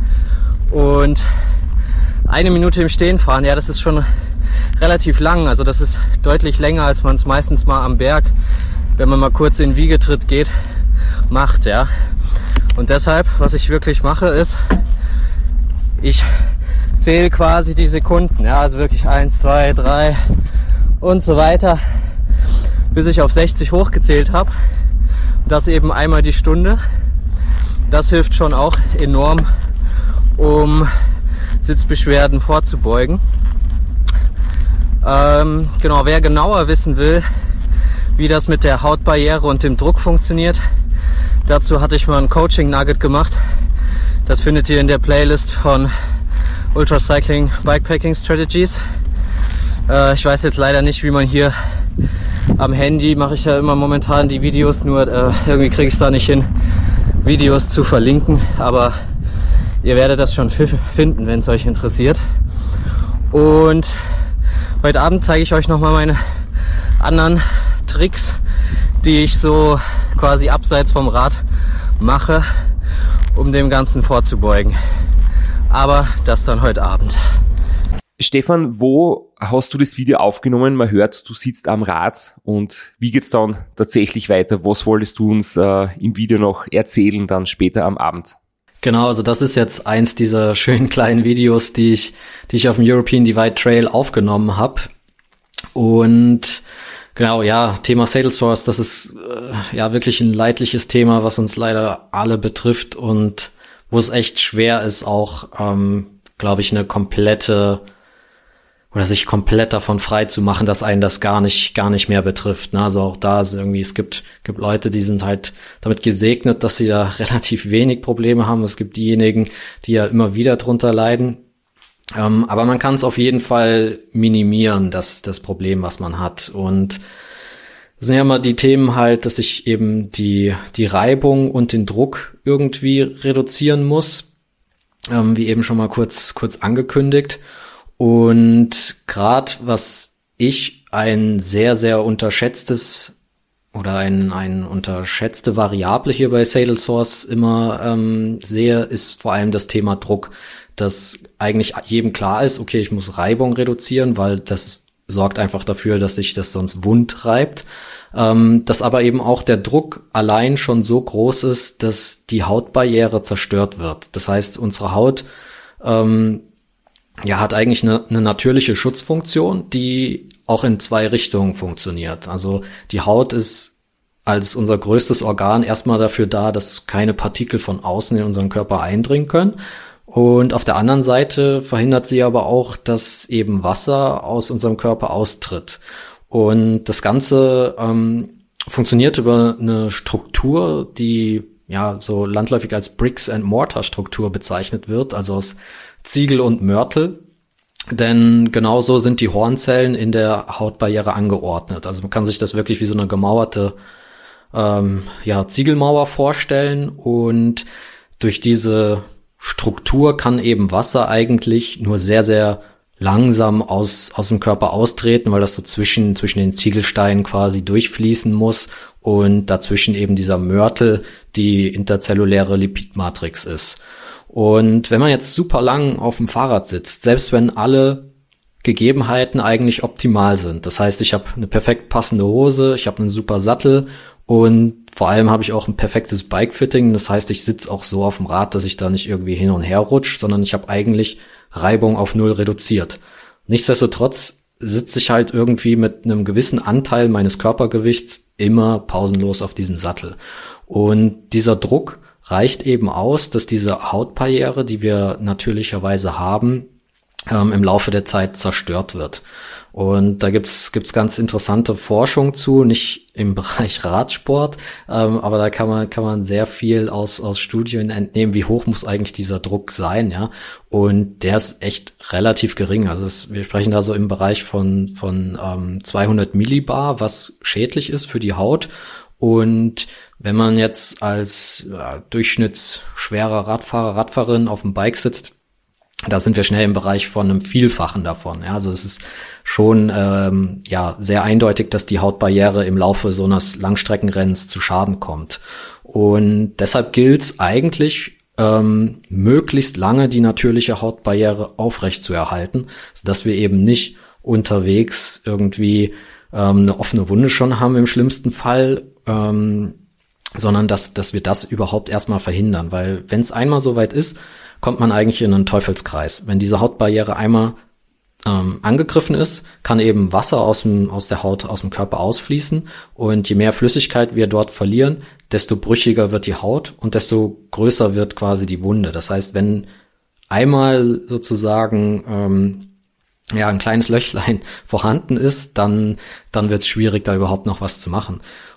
Und eine Minute im Stehen fahren, ja, das ist schon relativ lang. Also das ist deutlich länger, als man es meistens mal am Berg, wenn man mal kurz in den Wiegetritt geht, macht, ja. Und deshalb, was ich wirklich mache, ist, ich zähle quasi die Sekunden, ja, also wirklich eins, zwei, drei und so weiter, bis ich auf sechzig hochgezählt habe. Das eben einmal die Stunde. Das hilft schon auch enorm, um Sitzbeschwerden vorzubeugen. Ähm, genau, wer genauer wissen will, wie das mit der Hautbarriere und dem Druck funktioniert, dazu hatte ich mal ein Coaching-Nugget gemacht. Das findet ihr in der Playlist von Ultracycling Bikepacking Strategies. Äh, ich weiß jetzt leider nicht, wie man hier am Handy, mache ich ja immer momentan die Videos, nur äh, irgendwie kriege ich es da nicht hin, Videos zu verlinken. Aber ihr werdet das schon finden, wenn es euch interessiert. Und heute Abend zeige ich euch nochmal meine anderen Tricks, die ich so quasi abseits vom Rad mache, um dem Ganzen vorzubeugen. Aber das dann heute Abend. Stefan, wo hast du das Video aufgenommen? Man hört, du sitzt am Rad und wie geht's dann tatsächlich weiter? Was wolltest du uns äh, im Video noch erzählen, dann später am Abend? Genau, also das ist jetzt eins dieser schönen kleinen Videos, die ich, die ich auf dem European Divide Trail aufgenommen habe. Und genau, ja, Thema Saddle-Sores, das ist äh, ja wirklich ein leidliches Thema, was uns leider alle betrifft und wo es echt schwer ist, auch, ähm, glaube ich, eine komplette oder sich komplett davon frei zu machen, dass einen das gar nicht, gar nicht mehr betrifft. Ne? Also auch da ist irgendwie, es gibt, gibt Leute, die sind halt damit gesegnet, dass sie da relativ wenig Probleme haben. Es gibt diejenigen, die ja immer wieder drunter leiden. Ähm, aber man kann es auf jeden Fall minimieren, das, das Problem, was man hat. Und das sind ja immer die Themen halt, dass ich eben die, die Reibung und den Druck irgendwie reduzieren muss. Ähm, wie eben schon mal kurz, kurz angekündigt. Und gerade was ich ein sehr, sehr unterschätztes oder ein, ein unterschätzte Variable hier bei Saddle-Sores immer ähm, sehe, ist vor allem das Thema Druck. Dass eigentlich jedem klar ist, okay, ich muss Reibung reduzieren, weil das sorgt einfach dafür, dass sich das sonst wund reibt. Ähm, dass aber eben auch der Druck allein schon so groß ist, dass die Hautbarriere zerstört wird. Das heißt, unsere Haut ähm, ja, hat eigentlich eine, eine natürliche Schutzfunktion, die auch in zwei Richtungen funktioniert. Also die Haut ist als unser größtes Organ erstmal dafür da, dass keine Partikel von außen in unseren Körper eindringen können. Und auf der anderen Seite verhindert sie aber auch, dass eben Wasser aus unserem Körper austritt. Und das Ganze ähm, funktioniert über eine Struktur, die ja so landläufig als Bricks and Mortar Struktur bezeichnet wird, also aus Ziegel und Mörtel, denn genauso sind die Hornzellen in der Hautbarriere angeordnet. Also man kann sich das wirklich wie so eine gemauerte ähm, ja, Ziegelmauer vorstellen und durch diese Struktur kann eben Wasser eigentlich nur sehr, sehr langsam aus aus dem Körper austreten, weil das so zwischen zwischen den Ziegelsteinen quasi durchfließen muss und dazwischen eben dieser Mörtel die interzelluläre Lipidmatrix ist. Und wenn man jetzt super lang auf dem Fahrrad sitzt, selbst wenn alle Gegebenheiten eigentlich optimal sind, das heißt, ich habe eine perfekt passende Hose, ich habe einen super Sattel und vor allem habe ich auch ein perfektes Bike-Fitting, das heißt, ich sitze auch so auf dem Rad, dass ich da nicht irgendwie hin und her rutsche, sondern ich habe eigentlich Reibung auf null reduziert. Nichtsdestotrotz sitze ich halt irgendwie mit einem gewissen Anteil meines Körpergewichts immer pausenlos auf diesem Sattel. Und dieser Druck reicht eben aus, dass diese Hautbarriere, die wir natürlicherweise haben, ähm, im Laufe der Zeit zerstört wird. Und da gibt's gibt's ganz interessante Forschung zu, nicht im Bereich Radsport, ähm, aber da kann man kann man sehr viel aus aus Studien entnehmen, wie hoch muss eigentlich dieser Druck sein, ja? Und der ist echt relativ gering. Also es, wir sprechen da so im Bereich von von ähm, zweihundert Millibar, was schädlich ist für die Haut. Und wenn man jetzt als ja, durchschnittsschwerer Radfahrer, Radfahrerin auf dem Bike sitzt, da sind wir schnell im Bereich von einem Vielfachen davon. Ja, also es ist schon ähm, ja sehr eindeutig, dass die Hautbarriere im Laufe so eines Langstreckenrennens zu Schaden kommt. Und deshalb gilt es eigentlich, ähm, möglichst lange die natürliche Hautbarriere aufrechtzuerhalten, sodass wir eben nicht unterwegs irgendwie ähm, eine offene Wunde schon haben im schlimmsten Fall, ähm, sondern dass dass wir das überhaupt erstmal verhindern, weil wenn es einmal soweit ist, kommt man eigentlich in einen Teufelskreis. Wenn diese Hautbarriere einmal ähm, angegriffen ist, kann eben Wasser aus dem aus der Haut, aus dem Körper ausfließen und je mehr Flüssigkeit wir dort verlieren, desto brüchiger wird die Haut und desto größer wird quasi die Wunde. Das heißt, wenn einmal sozusagen ähm, ja ein kleines Löchlein vorhanden ist, dann dann wird es schwierig, da überhaupt noch was zu machen.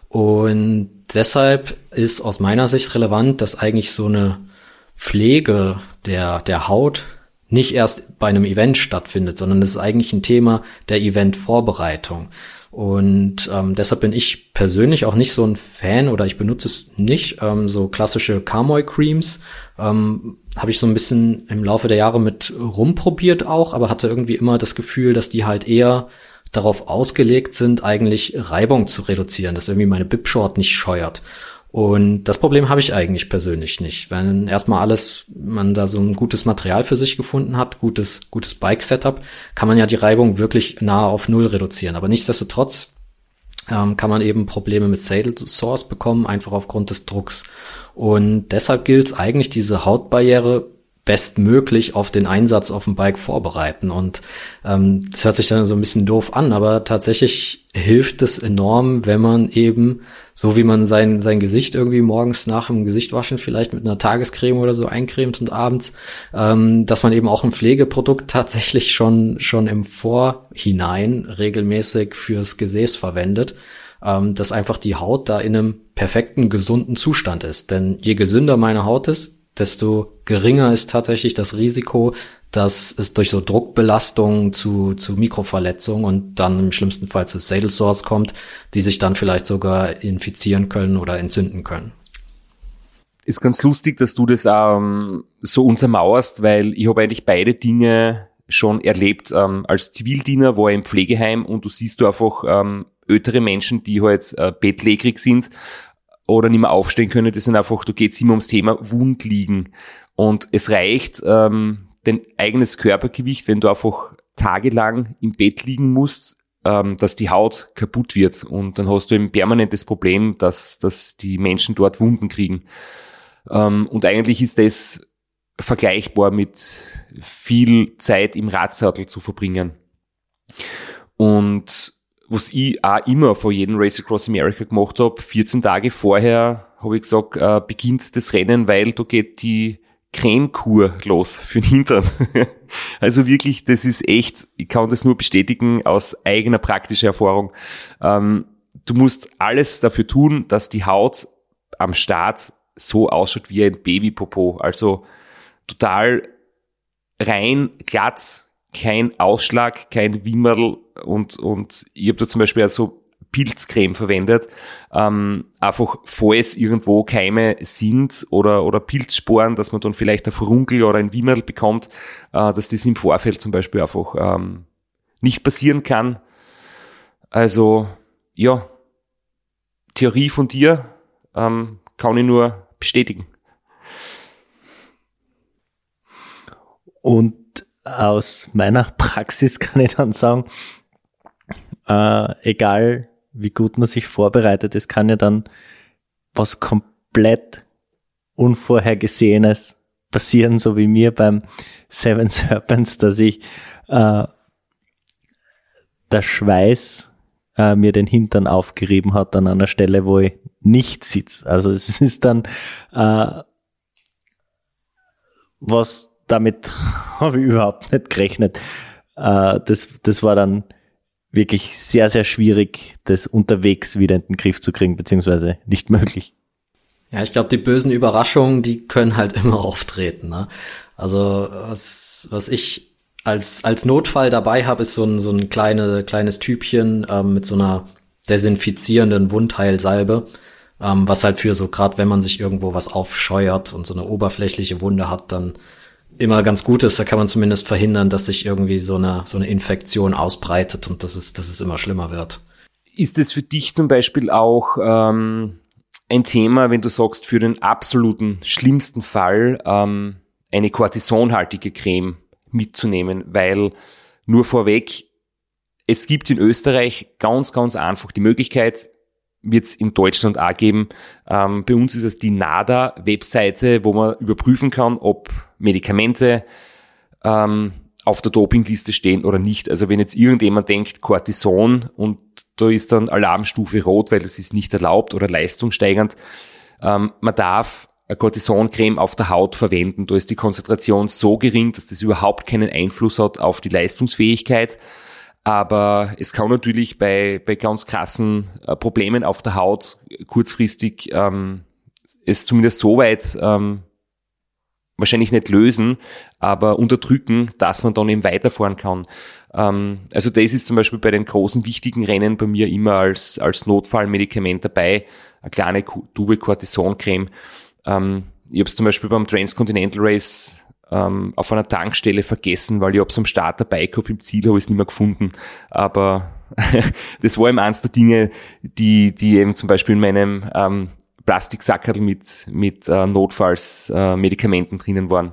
Und deshalb ist aus meiner Sicht relevant, dass eigentlich so eine Pflege der der Haut nicht erst bei einem Event stattfindet, sondern das ist eigentlich ein Thema der Eventvorbereitung. Und ähm, deshalb bin ich persönlich auch nicht so ein Fan oder ich benutze es nicht, ähm, so klassische Carmoy-Creams. Ähm, habe ich so ein bisschen im Laufe der Jahre mit rumprobiert auch, aber hatte irgendwie immer das Gefühl, dass die halt eher darauf ausgelegt sind, eigentlich Reibung zu reduzieren, dass irgendwie meine Bipshort nicht scheuert. Und das Problem habe ich eigentlich persönlich nicht. Wenn erstmal alles, man da so ein gutes Material für sich gefunden hat, gutes, gutes Bike-Setup, kann man ja die Reibung wirklich nahe auf Null reduzieren. Aber nichtsdestotrotz ähm, kann man eben Probleme mit Saddle Sores bekommen, einfach aufgrund des Drucks. Und deshalb gilt es eigentlich, diese Hautbarriere bestmöglich auf den Einsatz auf dem Bike vorbereiten. Und ähm, das hört sich dann so ein bisschen doof an, aber tatsächlich hilft es enorm, wenn man eben, so wie man sein sein Gesicht irgendwie morgens nach dem Gesichtwaschen vielleicht mit einer Tagescreme oder so eincremt und abends, ähm, dass man eben auch ein Pflegeprodukt tatsächlich schon schon im Vorhinein regelmäßig fürs Gesäß verwendet, ähm, dass einfach die Haut da in einem perfekten, gesunden Zustand ist. Denn je gesünder meine Haut ist, desto geringer ist tatsächlich das Risiko, dass es durch so Druckbelastungen zu zu Mikroverletzungen und dann im schlimmsten Fall zu Saddle Sores kommt, die sich dann vielleicht sogar infizieren können oder entzünden können. Ist ganz lustig, dass du das ähm, so untermauerst, weil ich habe eigentlich beide Dinge schon erlebt. Ähm, als Zivildiener war ich im Pflegeheim und du siehst du einfach ähm, ältere Menschen, die halt äh, bettlägerig sind oder nicht mehr aufstehen können. Das sind einfach, da geht es immer ums Thema Wundliegen. Und es reicht ähm, dein eigenes Körpergewicht, wenn du einfach tagelang im Bett liegen musst, ähm, dass die Haut kaputt wird. Und dann hast du ein permanentes Problem, dass, dass die Menschen dort Wunden kriegen. Ähm, und eigentlich ist das vergleichbar mit viel Zeit im Radsattel zu verbringen. Und was ich auch immer vor jedem Race Across America gemacht habe, vierzehn Tage vorher habe ich gesagt, äh, beginnt das Rennen, weil da geht die Cremekur los für den Hintern. Also wirklich, das ist echt, ich kann das nur bestätigen aus eigener praktischer Erfahrung. Ähm, du musst alles dafür tun, dass die Haut am Start so ausschaut wie ein Babypopo. Also total rein, glatt, kein Ausschlag, kein Wimmerl und und ich habe da zum Beispiel auch so Pilzcreme verwendet, ähm, einfach falls irgendwo Keime sind oder oder Pilzsporen, dass man dann vielleicht ein Furunkel oder ein Wimmerl bekommt, äh, dass das im Vorfeld zum Beispiel einfach ähm, nicht passieren kann. Also ja, Theorie von dir ähm, kann ich nur bestätigen. Und aus meiner Praxis kann ich dann sagen, äh, egal wie gut man sich vorbereitet, es kann ja dann was komplett Unvorhergesehenes passieren, so wie mir beim Seven Serpents, dass ich äh, der Schweiß äh, mir den Hintern aufgerieben hat an einer Stelle, wo ich nicht sitze. Also es ist dann äh, was damit habe ich überhaupt nicht gerechnet. Äh, das, das war dann wirklich sehr, sehr schwierig, das unterwegs wieder in den Griff zu kriegen, beziehungsweise nicht möglich. Ja, ich glaube, die bösen Überraschungen, die können halt immer auftreten. Ne? Also was, was ich als als Notfall dabei habe, ist so ein so ein kleine, kleines Tübchen ähm, mit so einer desinfizierenden Wundheilsalbe, ähm, was halt für so, gerade wenn man sich irgendwo was aufscheuert und so eine oberflächliche Wunde hat, dann immer ganz gut ist. Da kann man zumindest verhindern, dass sich irgendwie so eine so eine Infektion ausbreitet und dass es dass es immer schlimmer wird. Ist es für dich zum Beispiel auch ähm, ein Thema, wenn du sagst, für den absoluten schlimmsten Fall ähm, eine kortisonhaltige Creme mitzunehmen? Weil nur vorweg, es gibt in Österreich ganz, ganz einfach die Möglichkeit, wird es in Deutschland auch geben. Ähm, bei uns ist es die NADA-Webseite, wo man überprüfen kann, ob Medikamente ähm, auf der Dopingliste stehen oder nicht. Also wenn jetzt irgendjemand denkt, Cortison und da ist dann Alarmstufe rot, weil das ist nicht erlaubt oder leistungssteigernd, ähm, man darf eine Cortisoncreme auf der Haut verwenden. Da ist die Konzentration so gering, dass das überhaupt keinen Einfluss hat auf die Leistungsfähigkeit. Aber es kann natürlich bei bei ganz krassen äh, Problemen auf der Haut kurzfristig ähm, es zumindest so weit ähm, wahrscheinlich nicht lösen, aber unterdrücken, dass man dann eben weiterfahren kann. Ähm, also das ist zum Beispiel bei den großen wichtigen Rennen bei mir immer als als Notfallmedikament dabei, eine kleine Tube Cortisoncreme. Ähm, ich habe es zum Beispiel beim Transcontinental Race ähm, auf einer Tankstelle vergessen, weil ich habe es am Start dabei gehabt, im Ziel habe ich es nicht mehr gefunden. Aber das war eben eins der Dinge, die die eben zum Beispiel in meinem ähm, Plastiksackerl mit, mit äh, Notfallsmedikamenten äh, drinnen waren.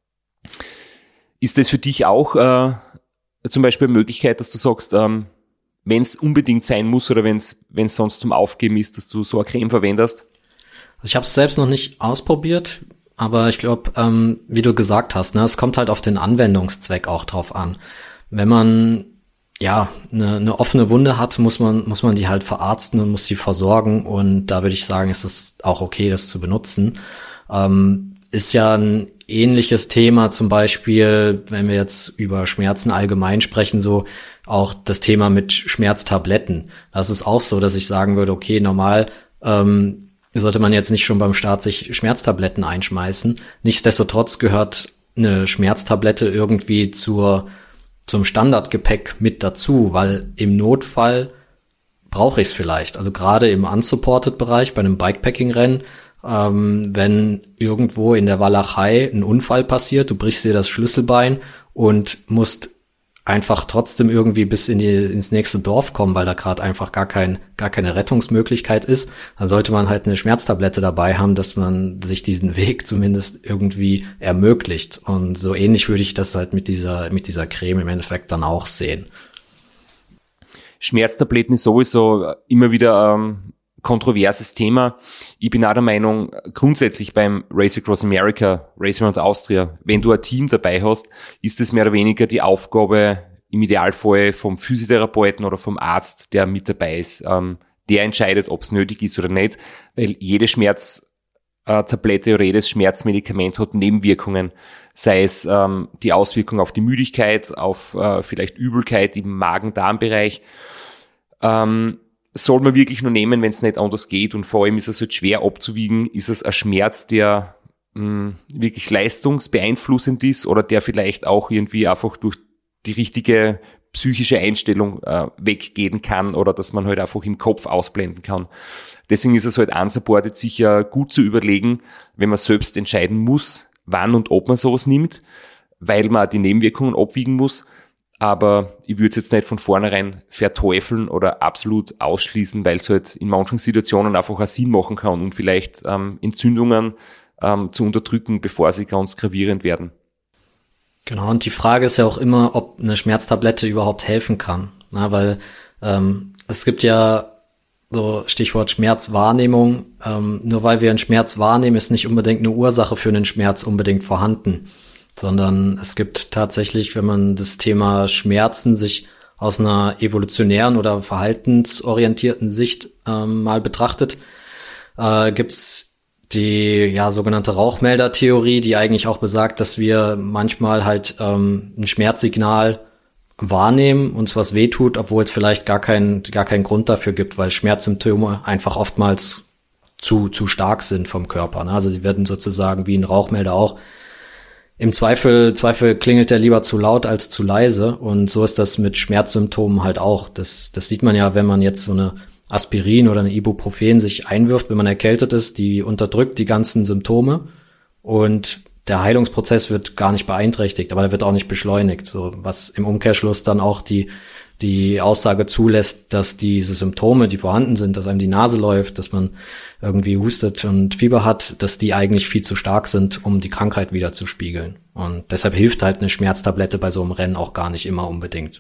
Ist das für dich auch äh, zum Beispiel eine Möglichkeit, dass du sagst, ähm, wenn es unbedingt sein muss oder wenn es sonst zum Aufgeben ist, dass du so eine Creme verwendest? Also ich habe es selbst noch nicht ausprobiert, aber ich glaube, ähm, wie du gesagt hast, ne, es kommt halt auf den Anwendungszweck auch drauf an. Wenn man ja eine, eine offene Wunde hat, muss man muss man die halt verarzten und muss sie versorgen, und da würde ich sagen, ist es auch okay, das zu benutzen. Ähm, ist ja ein ähnliches Thema, zum Beispiel, wenn wir jetzt über Schmerzen allgemein sprechen, so auch das Thema mit Schmerztabletten. Das ist auch so, dass ich sagen würde, okay, normal ähm, sollte man jetzt nicht schon beim Start sich Schmerztabletten einschmeißen. Nichtsdestotrotz gehört eine Schmerztablette irgendwie zur zum Standardgepäck mit dazu, weil im Notfall brauche ich es vielleicht. Also gerade im unsupported-Bereich, bei einem Bikepacking-Rennen, ähm, wenn irgendwo in der Walachei ein Unfall passiert, du brichst dir das Schlüsselbein und musst einfach trotzdem irgendwie bis in die, ins nächste Dorf kommen, weil da gerade einfach gar kein, gar keine Rettungsmöglichkeit ist, dann sollte man halt eine Schmerztablette dabei haben, dass man sich diesen Weg zumindest irgendwie ermöglicht. Und so ähnlich würde ich das halt mit dieser, mit dieser Creme im Endeffekt dann auch sehen. Schmerztabletten ist sowieso immer wieder ähm, kontroverses Thema. Ich bin auch der Meinung, grundsätzlich beim Race Across America, Race Around Austria, wenn du ein Team dabei hast, ist es mehr oder weniger die Aufgabe im Idealfall vom Physiotherapeuten oder vom Arzt, der mit dabei ist. Ähm, der entscheidet, ob es nötig ist oder nicht, weil jede Schmerztablette oder jedes Schmerzmedikament hat Nebenwirkungen, sei es ähm, die Auswirkung auf die Müdigkeit, auf äh, vielleicht Übelkeit im Magen-Darm-Bereich. Ähm, soll man wirklich nur nehmen, wenn es nicht anders geht, und vor allem ist es halt schwer abzuwiegen, ist es ein Schmerz, der mh, wirklich leistungsbeeinflussend ist oder der vielleicht auch irgendwie einfach durch die richtige psychische Einstellung äh, weggehen kann oder dass man halt einfach im Kopf ausblenden kann. Deswegen ist es halt unsupported sicher gut zu überlegen, wenn man selbst entscheiden muss, wann und ob man sowas nimmt, weil man die Nebenwirkungen abwiegen muss. Aber ich würde es jetzt nicht von vornherein verteufeln oder absolut ausschließen, weil es halt in manchen Situationen einfach auch Sinn machen kann, um vielleicht ähm, Entzündungen ähm, zu unterdrücken, bevor sie ganz gravierend werden. Genau, und die Frage ist ja auch immer, ob eine Schmerztablette überhaupt helfen kann. Na, weil ähm, es gibt ja so Stichwort Schmerzwahrnehmung. Ähm, nur weil wir einen Schmerz wahrnehmen, ist nicht unbedingt eine Ursache für einen Schmerz unbedingt vorhanden. Sondern es gibt tatsächlich, wenn man das Thema Schmerzen sich aus einer evolutionären oder verhaltensorientierten Sicht ähm, mal betrachtet, äh, gibt's die ja sogenannte Rauchmelder-Theorie, die eigentlich auch besagt, dass wir manchmal halt ähm, ein Schmerzsignal wahrnehmen, uns was wehtut, obwohl es vielleicht gar keinen gar keinen Grund dafür gibt, weil Schmerzsymptome einfach oftmals zu zu stark sind vom Körper. Ne? Also die werden sozusagen wie ein Rauchmelder auch Im Zweifel, Zweifel klingelt der lieber zu laut als zu leise, und so ist das mit Schmerzsymptomen halt auch. Das, das sieht man ja, wenn man jetzt so eine Aspirin oder eine Ibuprofen sich einwirft, wenn man erkältet ist, die unterdrückt die ganzen Symptome und der Heilungsprozess wird gar nicht beeinträchtigt, aber er wird auch nicht beschleunigt, so was im Umkehrschluss dann auch die die Aussage zulässt, dass diese Symptome, die vorhanden sind, dass einem die Nase läuft, dass man irgendwie hustet und Fieber hat, dass die eigentlich viel zu stark sind, um die Krankheit wieder zu spiegeln. Und deshalb hilft halt eine Schmerztablette bei so einem Rennen auch gar nicht immer unbedingt.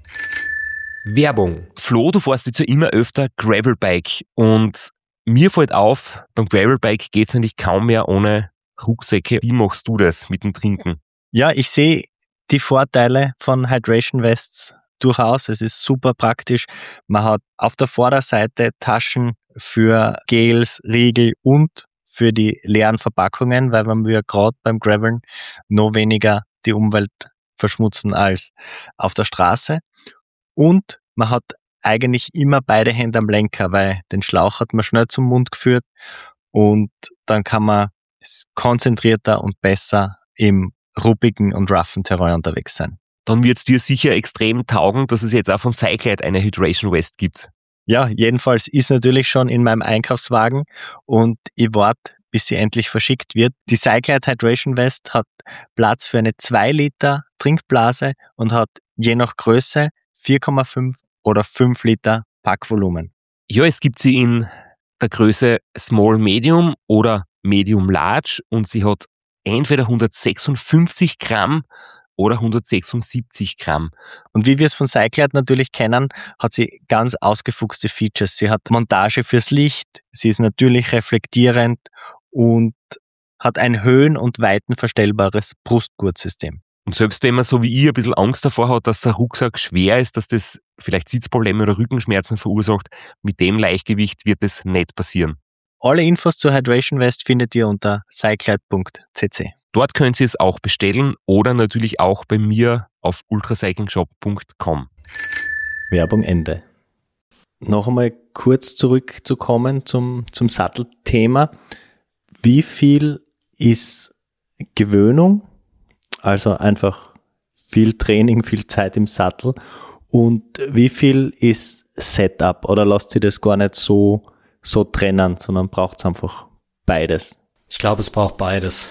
Werbung. Flo, du fährst jetzt ja immer öfter Gravelbike, und mir fällt auf, beim Gravelbike geht's eigentlich kaum mehr ohne Rucksäcke. Wie machst du das mit dem Trinken? Ja, ich sehe die Vorteile von Hydration Vests durchaus. Es ist super praktisch. Man hat auf der Vorderseite Taschen für Gels, Riegel und für die leeren Verpackungen, weil man ja gerade beim Graveln noch weniger die Umwelt verschmutzen als auf der Straße. Und man hat eigentlich immer beide Hände am Lenker, weil den Schlauch hat man schnell zum Mund geführt und dann kann man konzentrierter und besser im ruppigen und roughen Terrain unterwegs sein. Dann wird es dir sicher extrem taugen, dass es jetzt auch vom Cyclide eine Hydration Vest gibt. Ja, jedenfalls ist natürlich schon in meinem Einkaufswagen und ich warte, bis sie endlich verschickt wird. Die Cyclide Hydration Vest hat Platz für eine zwei Liter Trinkblase und hat je nach Größe vier Komma fünf oder fünf Liter Packvolumen. Ja, es gibt sie in der Größe Small Medium oder Medium Large und sie hat entweder hundertsechsundfünfzig Gramm oder hundertsechsundsiebzig Gramm. Und wie wir es von Cyclade natürlich kennen, hat sie ganz ausgefuchste Features. Sie hat Montage fürs Licht, sie ist natürlich reflektierend und hat ein höhen- und weitenverstellbares Brustgurtsystem. Und selbst wenn man so wie ich ein bisschen Angst davor hat, dass der Rucksack schwer ist, dass das vielleicht Sitzprobleme oder Rückenschmerzen verursacht, mit dem Leichtgewicht wird es nicht passieren. Alle Infos zur Hydration Vest findet ihr unter cyclade punkt c c. Dort könnt ihr es auch bestellen oder natürlich auch bei mir auf ultracyclingshop punkt com. Werbung Ende. Noch einmal kurz zurückzukommen zum, zum Sattelthema. Wie viel ist Gewöhnung, also einfach viel Training, viel Zeit im Sattel, und wie viel ist Setup, oder lasst ihr das gar nicht so, so trennen, sondern braucht es einfach beides? Ich glaube, es braucht beides.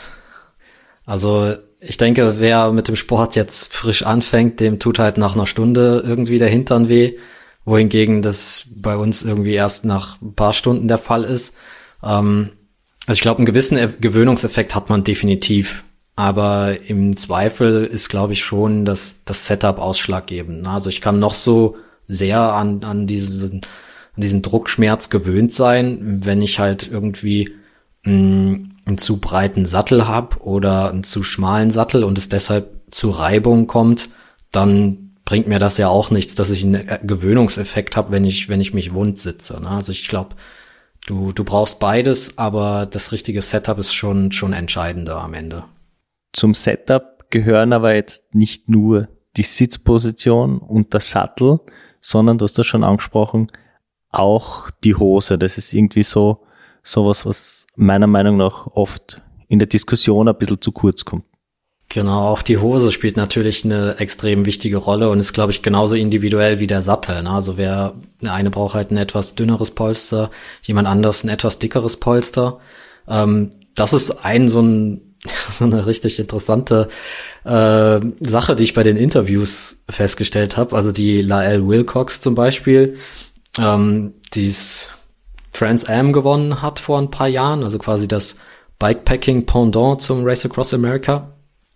Also ich denke, wer mit dem Sport jetzt frisch anfängt, dem tut halt nach einer Stunde irgendwie der Hintern weh, wohingegen das bei uns irgendwie erst nach ein paar Stunden der Fall ist. Ähm, also ich glaube, einen gewissen Gewöhnungseffekt hat man definitiv, aber im Zweifel ist, glaube ich, schon das, das Setup ausschlaggebend. Also ich kann noch so sehr an, an diesen, an diesen Druckschmerz gewöhnt sein, wenn ich halt irgendwie mh, einen zu breiten Sattel habe oder einen zu schmalen Sattel und es deshalb zu Reibung kommt, dann bringt mir das ja auch nichts, dass ich einen Gewöhnungseffekt habe, wenn ich wenn ich mich wund sitze. Ne? Also ich glaube, du du brauchst beides, aber das richtige Setup ist schon schon entscheidender am Ende. Zum Setup gehören aber jetzt nicht nur die Sitzposition und der Sattel, sondern, du hast das schon angesprochen, auch die Hose. Das ist irgendwie so sowas, was meiner Meinung nach oft in der Diskussion ein bisschen zu kurz kommt. Genau, auch die Hose spielt natürlich eine extrem wichtige Rolle und ist, glaube ich, genauso individuell wie der Sattel. Ne? Also wer, der eine braucht halt ein etwas dünneres Polster, jemand anders ein etwas dickeres Polster. Ähm, das ist ein so ein so eine richtig interessante äh, Sache, die ich bei den Interviews festgestellt habe. Also die Lael Wilcox zum Beispiel, ähm, die ist Trans Am gewonnen hat vor ein paar Jahren, also quasi das Bikepacking-Pendant zum Race Across America.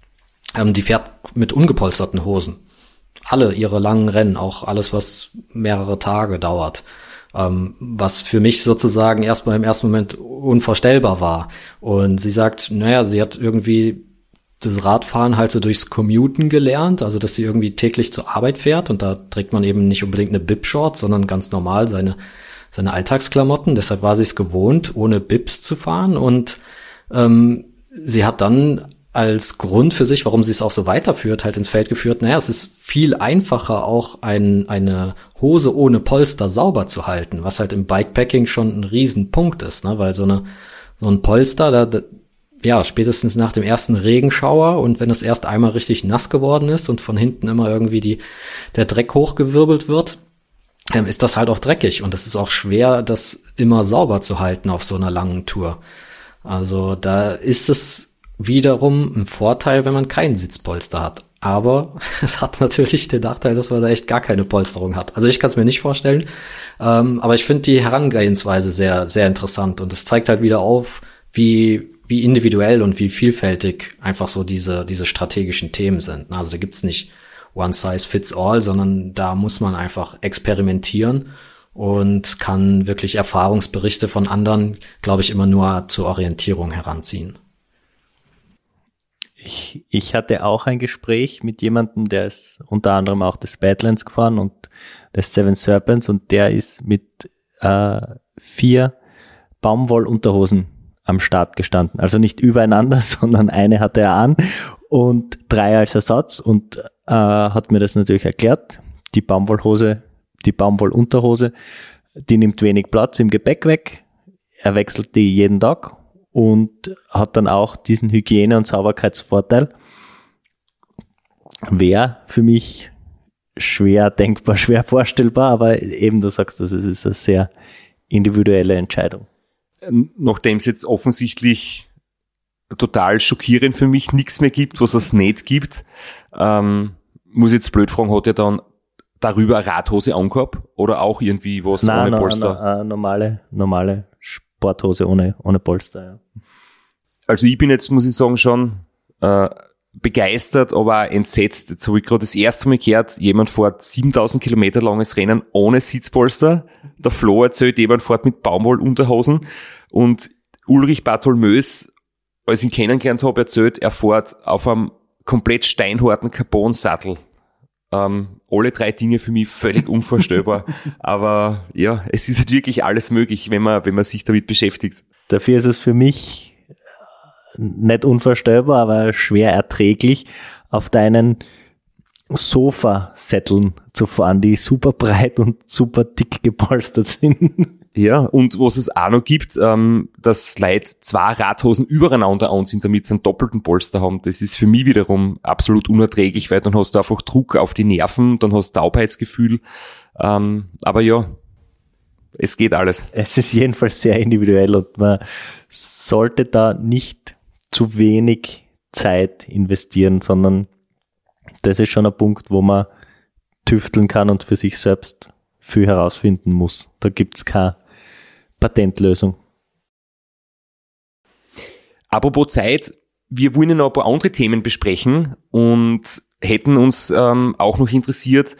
Ähm, die fährt mit ungepolsterten Hosen. Alle ihre langen Rennen, auch alles, was mehrere Tage dauert. Ähm, was für mich sozusagen erstmal im ersten Moment unvorstellbar war. Und sie sagt, naja, sie hat irgendwie das Radfahren halt so durchs Commuten gelernt, also dass sie irgendwie täglich zur Arbeit fährt und da trägt man eben nicht unbedingt eine Bib-Short, sondern ganz normal seine seine Alltagsklamotten, deshalb war sie es gewohnt, ohne Bibs zu fahren und ähm, sie hat dann als Grund für sich, warum sie es auch so weiterführt, halt ins Feld geführt, naja, es ist viel einfacher auch ein, eine Hose ohne Polster sauber zu halten, was halt im Bikepacking schon ein Riesenpunkt ist, ne, weil so eine so ein Polster, da, da ja, spätestens nach dem ersten Regenschauer und wenn es erst einmal richtig nass geworden ist und von hinten immer irgendwie die der Dreck hochgewirbelt wird, Ähm, ist das halt auch dreckig und es ist auch schwer, das immer sauber zu halten auf so einer langen Tour. Also da ist es wiederum ein Vorteil, wenn man keinen Sitzpolster hat. Aber es hat natürlich den Nachteil, dass man da echt gar keine Polsterung hat. Also ich kann es mir nicht vorstellen, ähm, aber ich finde die Herangehensweise sehr, sehr interessant und es zeigt halt wieder auf, wie wie individuell und wie vielfältig einfach so diese diese strategischen Themen sind. Also da gibt's nicht One size fits all, sondern da muss man einfach experimentieren und kann wirklich Erfahrungsberichte von anderen, glaube ich, immer nur zur Orientierung heranziehen. Ich, ich hatte auch ein Gespräch mit jemandem, der ist unter anderem auch das Badlands gefahren und das Seven Serpents und der ist mit äh, vier Baumwollunterhosen am Start gestanden. Also nicht übereinander, sondern eine hatte er an und drei als Ersatz und äh, hat mir das natürlich erklärt. Die Baumwollhose, die Baumwollunterhose, die nimmt wenig Platz im Gepäck weg. Er wechselt die jeden Tag und hat dann auch diesen Hygiene- und Sauberkeitsvorteil. Wäre für mich schwer denkbar, schwer vorstellbar, aber eben du sagst, das ist eine sehr individuelle Entscheidung. Nachdem es jetzt offensichtlich total schockierend für mich nichts mehr gibt, was es nicht gibt, ähm, muss ich jetzt blöd fragen, hat ja dann darüber eine Radhose angehabt oder auch irgendwie was Nein, ohne no, Polster? No, eine normale, normale Sporthose ohne, ohne Polster, ja. Also ich bin jetzt, muss ich sagen, schon äh, begeistert, aber auch entsetzt. Jetzt habe ich gerade das erste Mal gehört, jemand fährt siebentausend Kilometer langes Rennen ohne Sitzpolster. Der Flo erzählt, jemand fährt mit Baumwollunterhosen. Und Ulrich Bartholmös, als ich ihn kennengelernt habe, erzählt, er fährt auf einem komplett steinharten Carbon-Sattel. Ähm, alle drei Dinge für mich völlig unvorstellbar. Aber ja, es ist halt wirklich alles möglich, wenn man, wenn man sich damit beschäftigt. Dafür ist es für mich nicht unvorstellbar, aber schwer erträglich, auf deinen Sofasätteln zu fahren, die super breit und super dick gepolstert sind. Ja, und was es auch noch gibt, ähm, dass Leute zwei Radhosen übereinander anziehen, damit sie einen doppelten Polster haben. Das ist für mich wiederum absolut unerträglich, weil dann hast du einfach Druck auf die Nerven, dann hast du Taubheitsgefühl. Ähm, aber ja, es geht alles. Es ist jedenfalls sehr individuell und man sollte da nicht zu wenig Zeit investieren, sondern das ist schon ein Punkt, wo man tüfteln kann und für sich selbst viel herausfinden muss. Da gibt's keine Patentlösung. Apropos Zeit, wir wollen ja noch ein paar andere Themen besprechen und hätten uns ähm, auch noch interessiert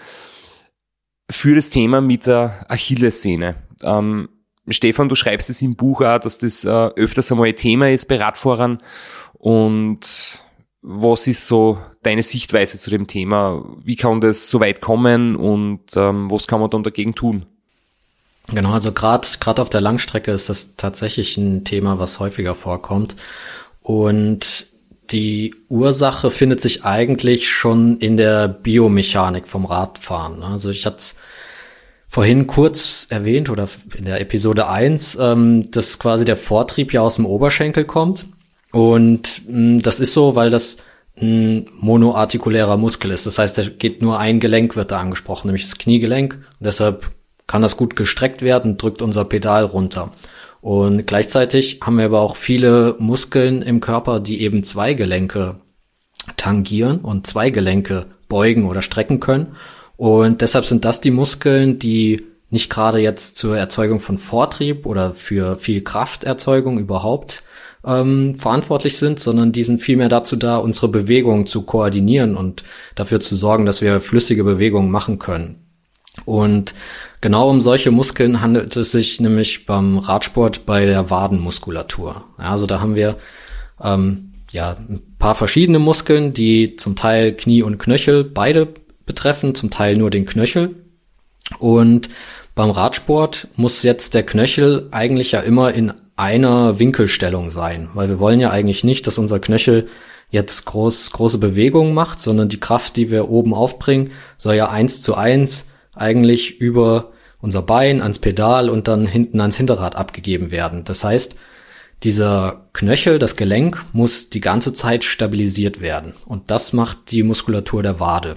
für das Thema mit der Achillessehne. Ähm, Stefan, du schreibst es im Buch auch, dass das äh, öfters einmal ein Thema ist bei Radfahrern. Und was ist so deine Sichtweise zu dem Thema? Wie kann das so weit kommen und ähm, was kann man dann dagegen tun? Genau, also gerade gerade auf der Langstrecke ist das tatsächlich ein Thema, was häufiger vorkommt. Und die Ursache findet sich eigentlich schon in der Biomechanik vom Radfahren. Also ich hatte vorhin kurz erwähnt oder in der Episode eins, ähm, dass quasi der Vortrieb ja aus dem Oberschenkel kommt. Und mh, das ist so, weil das ein monoartikulärer Muskel ist. Das heißt, da geht nur ein Gelenk, wird da angesprochen, nämlich das Kniegelenk. Und deshalb kann das gut gestreckt werden, drückt unser Pedal runter. Und gleichzeitig haben wir aber auch viele Muskeln im Körper, die eben zwei Gelenke tangieren und zwei Gelenke beugen oder strecken können. Und deshalb sind das die Muskeln, die nicht gerade jetzt zur Erzeugung von Vortrieb oder für viel Krafterzeugung überhaupt ähm, verantwortlich sind, sondern die sind vielmehr dazu da, unsere Bewegungen zu koordinieren und dafür zu sorgen, dass wir flüssige Bewegungen machen können. Und genau um solche Muskeln handelt es sich nämlich beim Radsport bei der Wadenmuskulatur. Ja, also da haben wir ähm, ja ein paar verschiedene Muskeln, die zum Teil Knie und Knöchel beide betreffen, zum Teil nur den Knöchel. Und beim Radsport muss jetzt der Knöchel eigentlich ja immer in einer Winkelstellung sein, weil wir wollen ja eigentlich nicht, dass unser Knöchel jetzt groß, große Bewegungen macht, sondern die Kraft, die wir oben aufbringen, soll ja eins zu eins eigentlich über unser Bein ans Pedal und dann hinten ans Hinterrad abgegeben werden. Das heißt, dieser Knöchel, das Gelenk, muss die ganze Zeit stabilisiert werden. Und das macht die Muskulatur der Wade.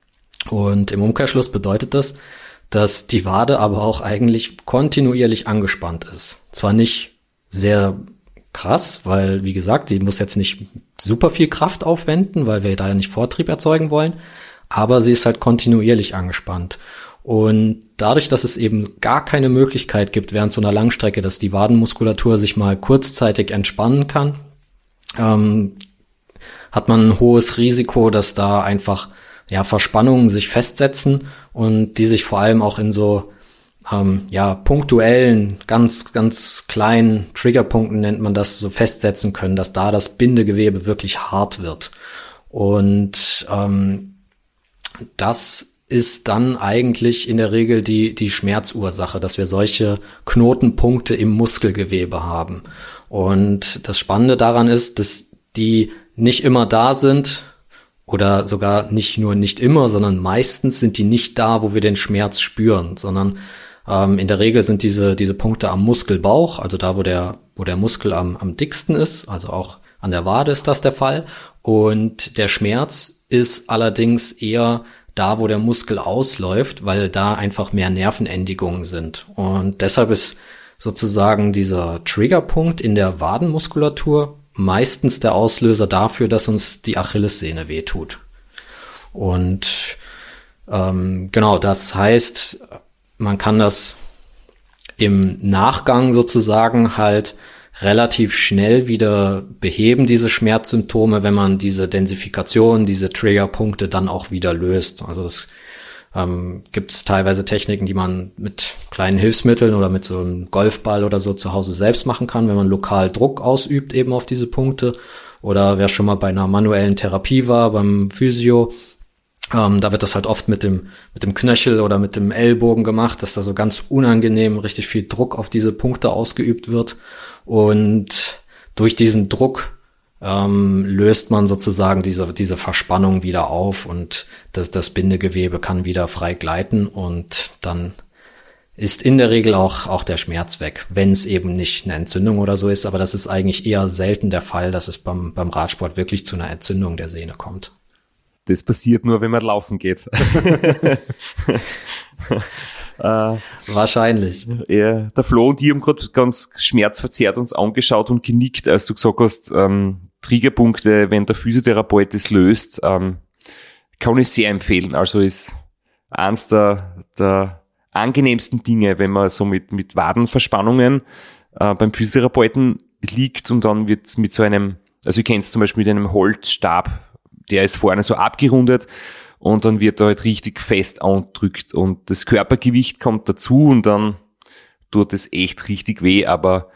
Und im Umkehrschluss bedeutet das, dass die Wade aber auch eigentlich kontinuierlich angespannt ist. Zwar nicht sehr krass, weil, wie gesagt, die muss jetzt nicht super viel Kraft aufwenden, weil wir da ja nicht Vortrieb erzeugen wollen, aber sie ist halt kontinuierlich angespannt. Und dadurch, dass es eben gar keine Möglichkeit gibt während so einer Langstrecke, dass die Wadenmuskulatur sich mal kurzzeitig entspannen kann, ähm, hat man ein hohes Risiko, dass da einfach ja Verspannungen sich festsetzen und die sich vor allem auch in so ähm, ja punktuellen, ganz ganz kleinen Triggerpunkten nennt man das, so festsetzen können, dass da das Bindegewebe wirklich hart wird. Und ähm, das ist dann eigentlich in der Regel die die Schmerzursache, dass wir solche Knotenpunkte im Muskelgewebe haben. Und das Spannende daran ist, dass die nicht immer da sind oder sogar nicht nur nicht immer, sondern meistens sind die nicht da, wo wir den Schmerz spüren, sondern ähm, in der Regel sind diese diese Punkte am Muskelbauch, also da, wo der wo der Muskel am am dicksten ist, also auch an der Wade ist das der Fall. Und der Schmerz ist allerdings eher da, wo der Muskel ausläuft, weil da einfach mehr Nervenendigungen sind. Und deshalb ist sozusagen dieser Triggerpunkt in der Wadenmuskulatur meistens der Auslöser dafür, dass uns die Achillessehne wehtut. Und Ähm, genau, das heißt, man kann das im Nachgang sozusagen halt relativ schnell wieder beheben, diese Schmerzsymptome, wenn man diese Densifikation, diese Triggerpunkte dann auch wieder löst. Also das ähm, gibt es teilweise Techniken, die man mit kleinen Hilfsmitteln oder mit so einem Golfball oder so zu Hause selbst machen kann, wenn man lokal Druck ausübt eben auf diese Punkte. Oder wer schon mal bei einer manuellen Therapie war, beim Physio, ähm, da wird das halt oft mit dem mit dem Knöchel oder mit dem Ellbogen gemacht, dass da so ganz unangenehm richtig viel Druck auf diese Punkte ausgeübt wird. Und durch diesen Druck ähm, löst man sozusagen diese diese Verspannung wieder auf und das, das Bindegewebe kann wieder frei gleiten und dann ist in der Regel auch auch der Schmerz weg, wenn es eben nicht eine Entzündung oder so ist. Aber das ist eigentlich eher selten der Fall, dass es beim beim Radsport wirklich zu einer Entzündung der Sehne kommt. Das passiert nur, wenn man laufen geht. Äh, Wahrscheinlich. Ja, der Flo und ich haben gerade ganz schmerzverzerrt uns angeschaut und genickt, als du gesagt hast, ähm, Triggerpunkte, wenn der Physiotherapeut das löst, ähm, kann ich sehr empfehlen. Also ist eins der, der angenehmsten Dinge, wenn man so mit, mit Wadenverspannungen äh, beim Physiotherapeuten liegt und dann wird mit so einem, also ich kenne es zum Beispiel mit einem Holzstab, der ist vorne so abgerundet und dann wird er halt richtig fest andrückt und das Körpergewicht kommt dazu und dann tut es echt richtig weh, aber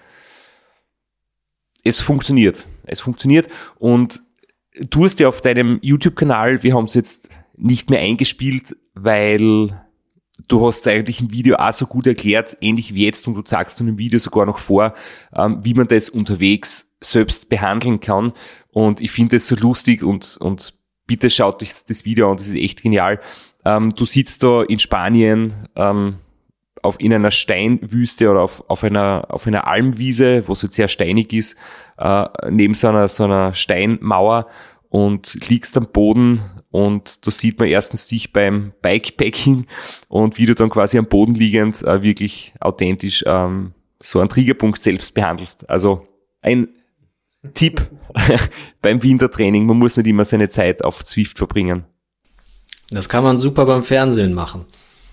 es funktioniert. Es funktioniert und du hast ja auf deinem YouTube-Kanal, wir haben es jetzt nicht mehr eingespielt, weil du hast eigentlich im Video auch so gut erklärt, ähnlich wie jetzt und du zeigst in dem Video sogar noch vor, wie man das unterwegs selbst behandeln kann und ich finde es so lustig und und bitte schaut euch das Video an, das ist echt genial. Ähm, du sitzt da in Spanien ähm, auf, in einer Steinwüste oder auf, auf einer auf einer Almwiese, wo es jetzt sehr steinig ist, äh, neben so einer, so einer Steinmauer und liegst am Boden und da sieht man erstens dich beim Bikepacking und wie du dann quasi am Boden liegend äh, wirklich authentisch ähm, so einen Triggerpunkt selbst behandelst. Also ein Tipp beim Wintertraining, man muss nicht immer seine Zeit auf Zwift verbringen. Das kann man super beim Fernsehen machen.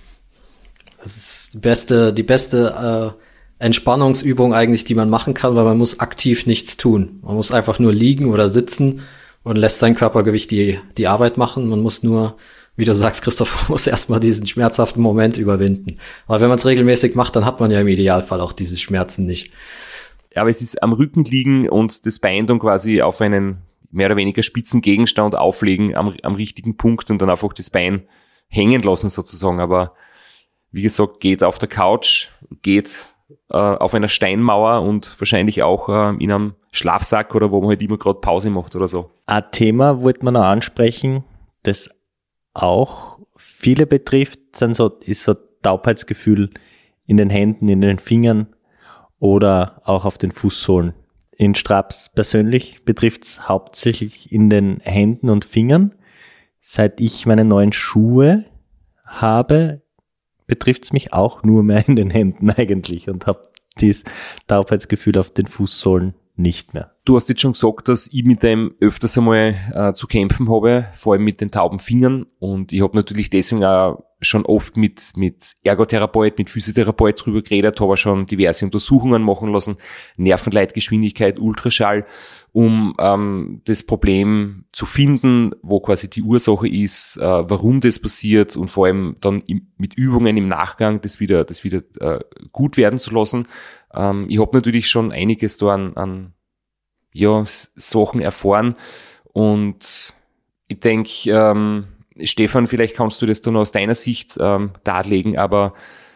Das ist die beste, die beste äh, Entspannungsübung eigentlich, die man machen kann, weil man muss aktiv nichts tun. Man muss einfach nur liegen oder sitzen und lässt sein Körpergewicht die, die Arbeit machen. Man muss nur, wie du sagst, Christoph, muss erstmal diesen schmerzhaften Moment überwinden. Aber wenn man es regelmäßig macht, dann hat man ja im Idealfall auch diese Schmerzen nicht. Aber es ist am Rücken liegen und das Bein dann quasi auf einen mehr oder weniger spitzen Gegenstand auflegen am, am richtigen Punkt und dann einfach das Bein hängen lassen sozusagen. Aber wie gesagt, geht auf der Couch, geht äh, auf einer Steinmauer und wahrscheinlich auch äh, in einem Schlafsack oder wo man halt immer gerade Pause macht oder so. Ein Thema wollte man noch ansprechen, das auch viele betrifft, sind so, ist so Taubheitsgefühl in den Händen, in den Fingern oder auch auf den Fußsohlen. In Straps persönlich betrifft es hauptsächlich in den Händen und Fingern. Seit ich meine neuen Schuhe habe, betrifft es mich auch nur mehr in den Händen eigentlich und habe dieses Taubheitsgefühl auf den Fußsohlen nicht mehr. Du hast jetzt schon gesagt, dass ich mit dem öfters einmal äh, zu kämpfen habe, vor allem mit den tauben Fingern und ich habe natürlich deswegen auch schon oft mit mit Ergotherapeut, mit Physiotherapeut drüber geredet, habe schon diverse Untersuchungen machen lassen, Nervenleitgeschwindigkeit, Ultraschall, um ähm, das Problem zu finden, wo quasi die Ursache ist, äh, warum das passiert und vor allem dann im, mit Übungen im Nachgang das wieder das wieder äh, gut werden zu lassen. Ähm, ich habe natürlich schon einiges da an, an ja, Sachen erfahren und ich denke, ähm, Stefan, vielleicht kannst du das dann aus deiner Sicht ähm, darlegen, aber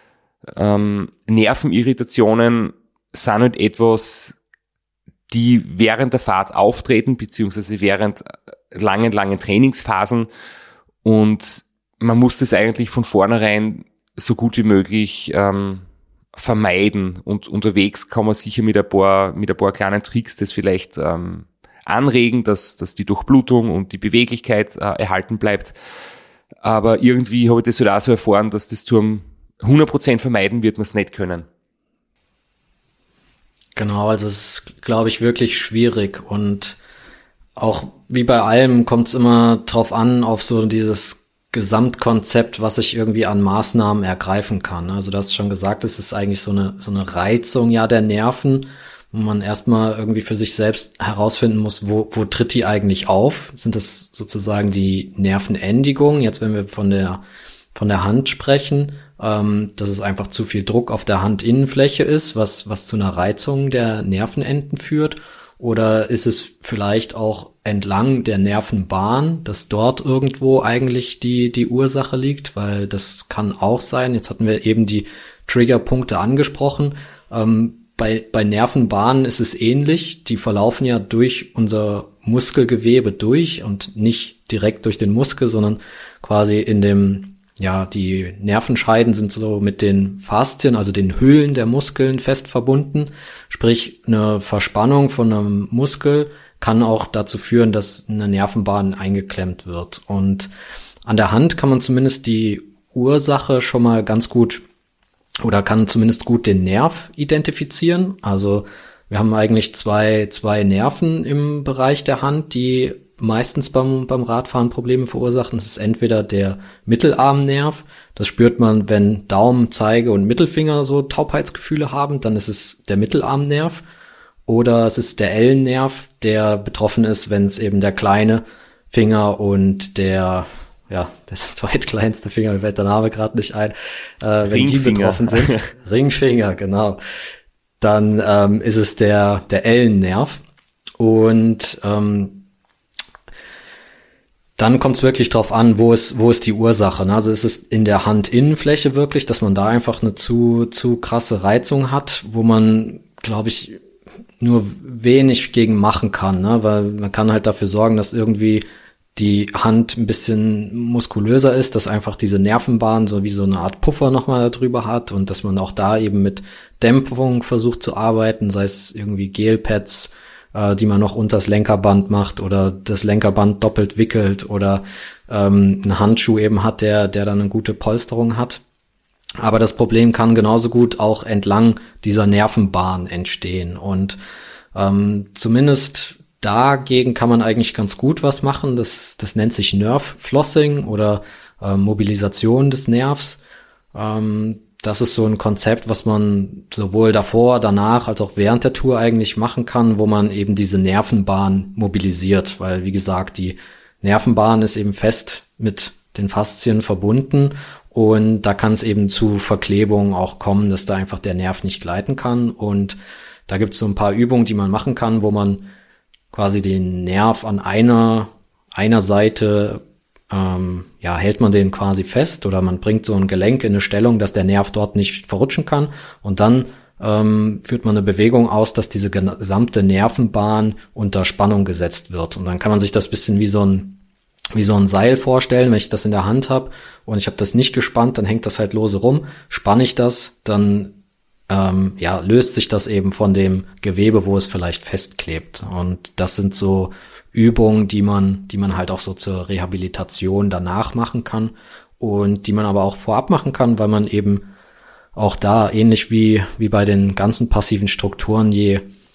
ähm, Nervenirritationen sind halt etwas, die während der Fahrt auftreten, beziehungsweise während langen, langen Trainingsphasen und man muss das eigentlich von vornherein so gut wie möglich ähm, vermeiden und unterwegs kann man sicher mit ein paar, mit ein paar kleinen Tricks das vielleicht ähm, anregen, dass, dass die Durchblutung und die Beweglichkeit äh, erhalten bleibt. Aber irgendwie habe ich das halt auch so erfahren, dass das zum hundert Prozent vermeiden wird man es nicht können. Genau, also es ist, glaube ich, wirklich schwierig und auch wie bei allem kommt es immer drauf an, auf so dieses Gesamtkonzept, was ich irgendwie an Maßnahmen ergreifen kann. Also du hast schon gesagt, es ist eigentlich so eine, so eine Reizung ja der Nerven, wo man erstmal irgendwie für sich selbst herausfinden muss, wo, wo tritt die eigentlich auf? Sind das sozusagen die Nervenendigungen? Jetzt, wenn wir von der, von der Hand sprechen, ähm, dass es einfach zu viel Druck auf der Handinnenfläche ist, was, was zu einer Reizung der Nervenenden führt. Oder ist es vielleicht auch entlang der Nervenbahn, dass dort irgendwo eigentlich die, die Ursache liegt? Weil das kann auch sein. Jetzt hatten wir eben die Triggerpunkte angesprochen. Ähm, bei, bei Nervenbahnen ist es ähnlich. Die verlaufen ja durch unser Muskelgewebe durch und nicht direkt durch den Muskel, sondern quasi in dem, ja, die Nervenscheiden sind so mit den Faszien, also den Hüllen der Muskeln fest verbunden. Sprich, eine Verspannung von einem Muskel kann auch dazu führen, dass eine Nervenbahn eingeklemmt wird. Und an der Hand kann man zumindest die Ursache schon mal ganz gut oder kann zumindest gut den Nerv identifizieren. Also wir haben eigentlich zwei, zwei Nerven im Bereich der Hand, die meistens beim, beim Radfahren Probleme verursachen. Es ist entweder der Mittelarmnerv, das spürt man, wenn Daumen, Zeige und Mittelfinger so Taubheitsgefühle haben, dann ist es der Mittelarmnerv. Oder es ist der Ellennerv, der betroffen ist, wenn es eben der kleine Finger und der, ja, der zweitkleinste Finger, mir fällt der Name gerade nicht ein, äh, wenn die betroffen sind. Ringfinger, genau. Dann ähm, ist es der, der Ellennerv. Und ähm, dann kommt es wirklich drauf an, wo ist, wo ist die Ursache. Ne? Also ist es in der Handinnenfläche wirklich, dass man da einfach eine zu, zu krasse Reizung hat, wo man, glaube ich, nur wenig gegen machen kann, ne? Weil man kann halt dafür sorgen, dass irgendwie die Hand ein bisschen muskulöser ist, dass einfach diese Nervenbahn so wie so eine Art Puffer nochmal darüber hat und dass man auch da eben mit Dämpfung versucht zu arbeiten, sei es irgendwie Gelpads, äh, die man noch unters Lenkerband macht oder das Lenkerband doppelt wickelt oder ähm, einen Handschuh eben hat, der der dann eine gute Polsterung hat. Aber das Problem kann genauso gut auch entlang dieser Nervenbahn entstehen und ähm, zumindest dagegen kann man eigentlich ganz gut was machen. Das, das nennt sich Nerve Flossing oder äh, Mobilisation des Nervs. Ähm, das ist so ein Konzept, was man sowohl davor, danach als auch während der Tour eigentlich machen kann, wo man eben diese Nervenbahn mobilisiert, weil wie gesagt, die Nervenbahn ist eben fest mit den Faszien verbunden und da kann es eben zu Verklebungen auch kommen, dass da einfach der Nerv nicht gleiten kann und da gibt es so ein paar Übungen, die man machen kann, wo man quasi den Nerv an einer einer Seite, ähm, ja, hält man den quasi fest oder man bringt so ein Gelenk in eine Stellung, dass der Nerv dort nicht verrutschen kann und dann ähm, führt man eine Bewegung aus, dass diese gesamte Nervenbahn unter Spannung gesetzt wird und dann kann man sich das bisschen wie so ein wie so ein Seil vorstellen, wenn ich das in der Hand habe und ich habe das nicht gespannt, dann hängt das halt lose rum, spanne ich das, dann ähm, ja, löst sich das eben von dem Gewebe, wo es vielleicht festklebt. Und das sind so Übungen, die man, die man halt auch so zur Rehabilitation danach machen kann und die man aber auch vorab machen kann, weil man eben auch da ähnlich wie, wie bei den ganzen passiven Strukturen, je,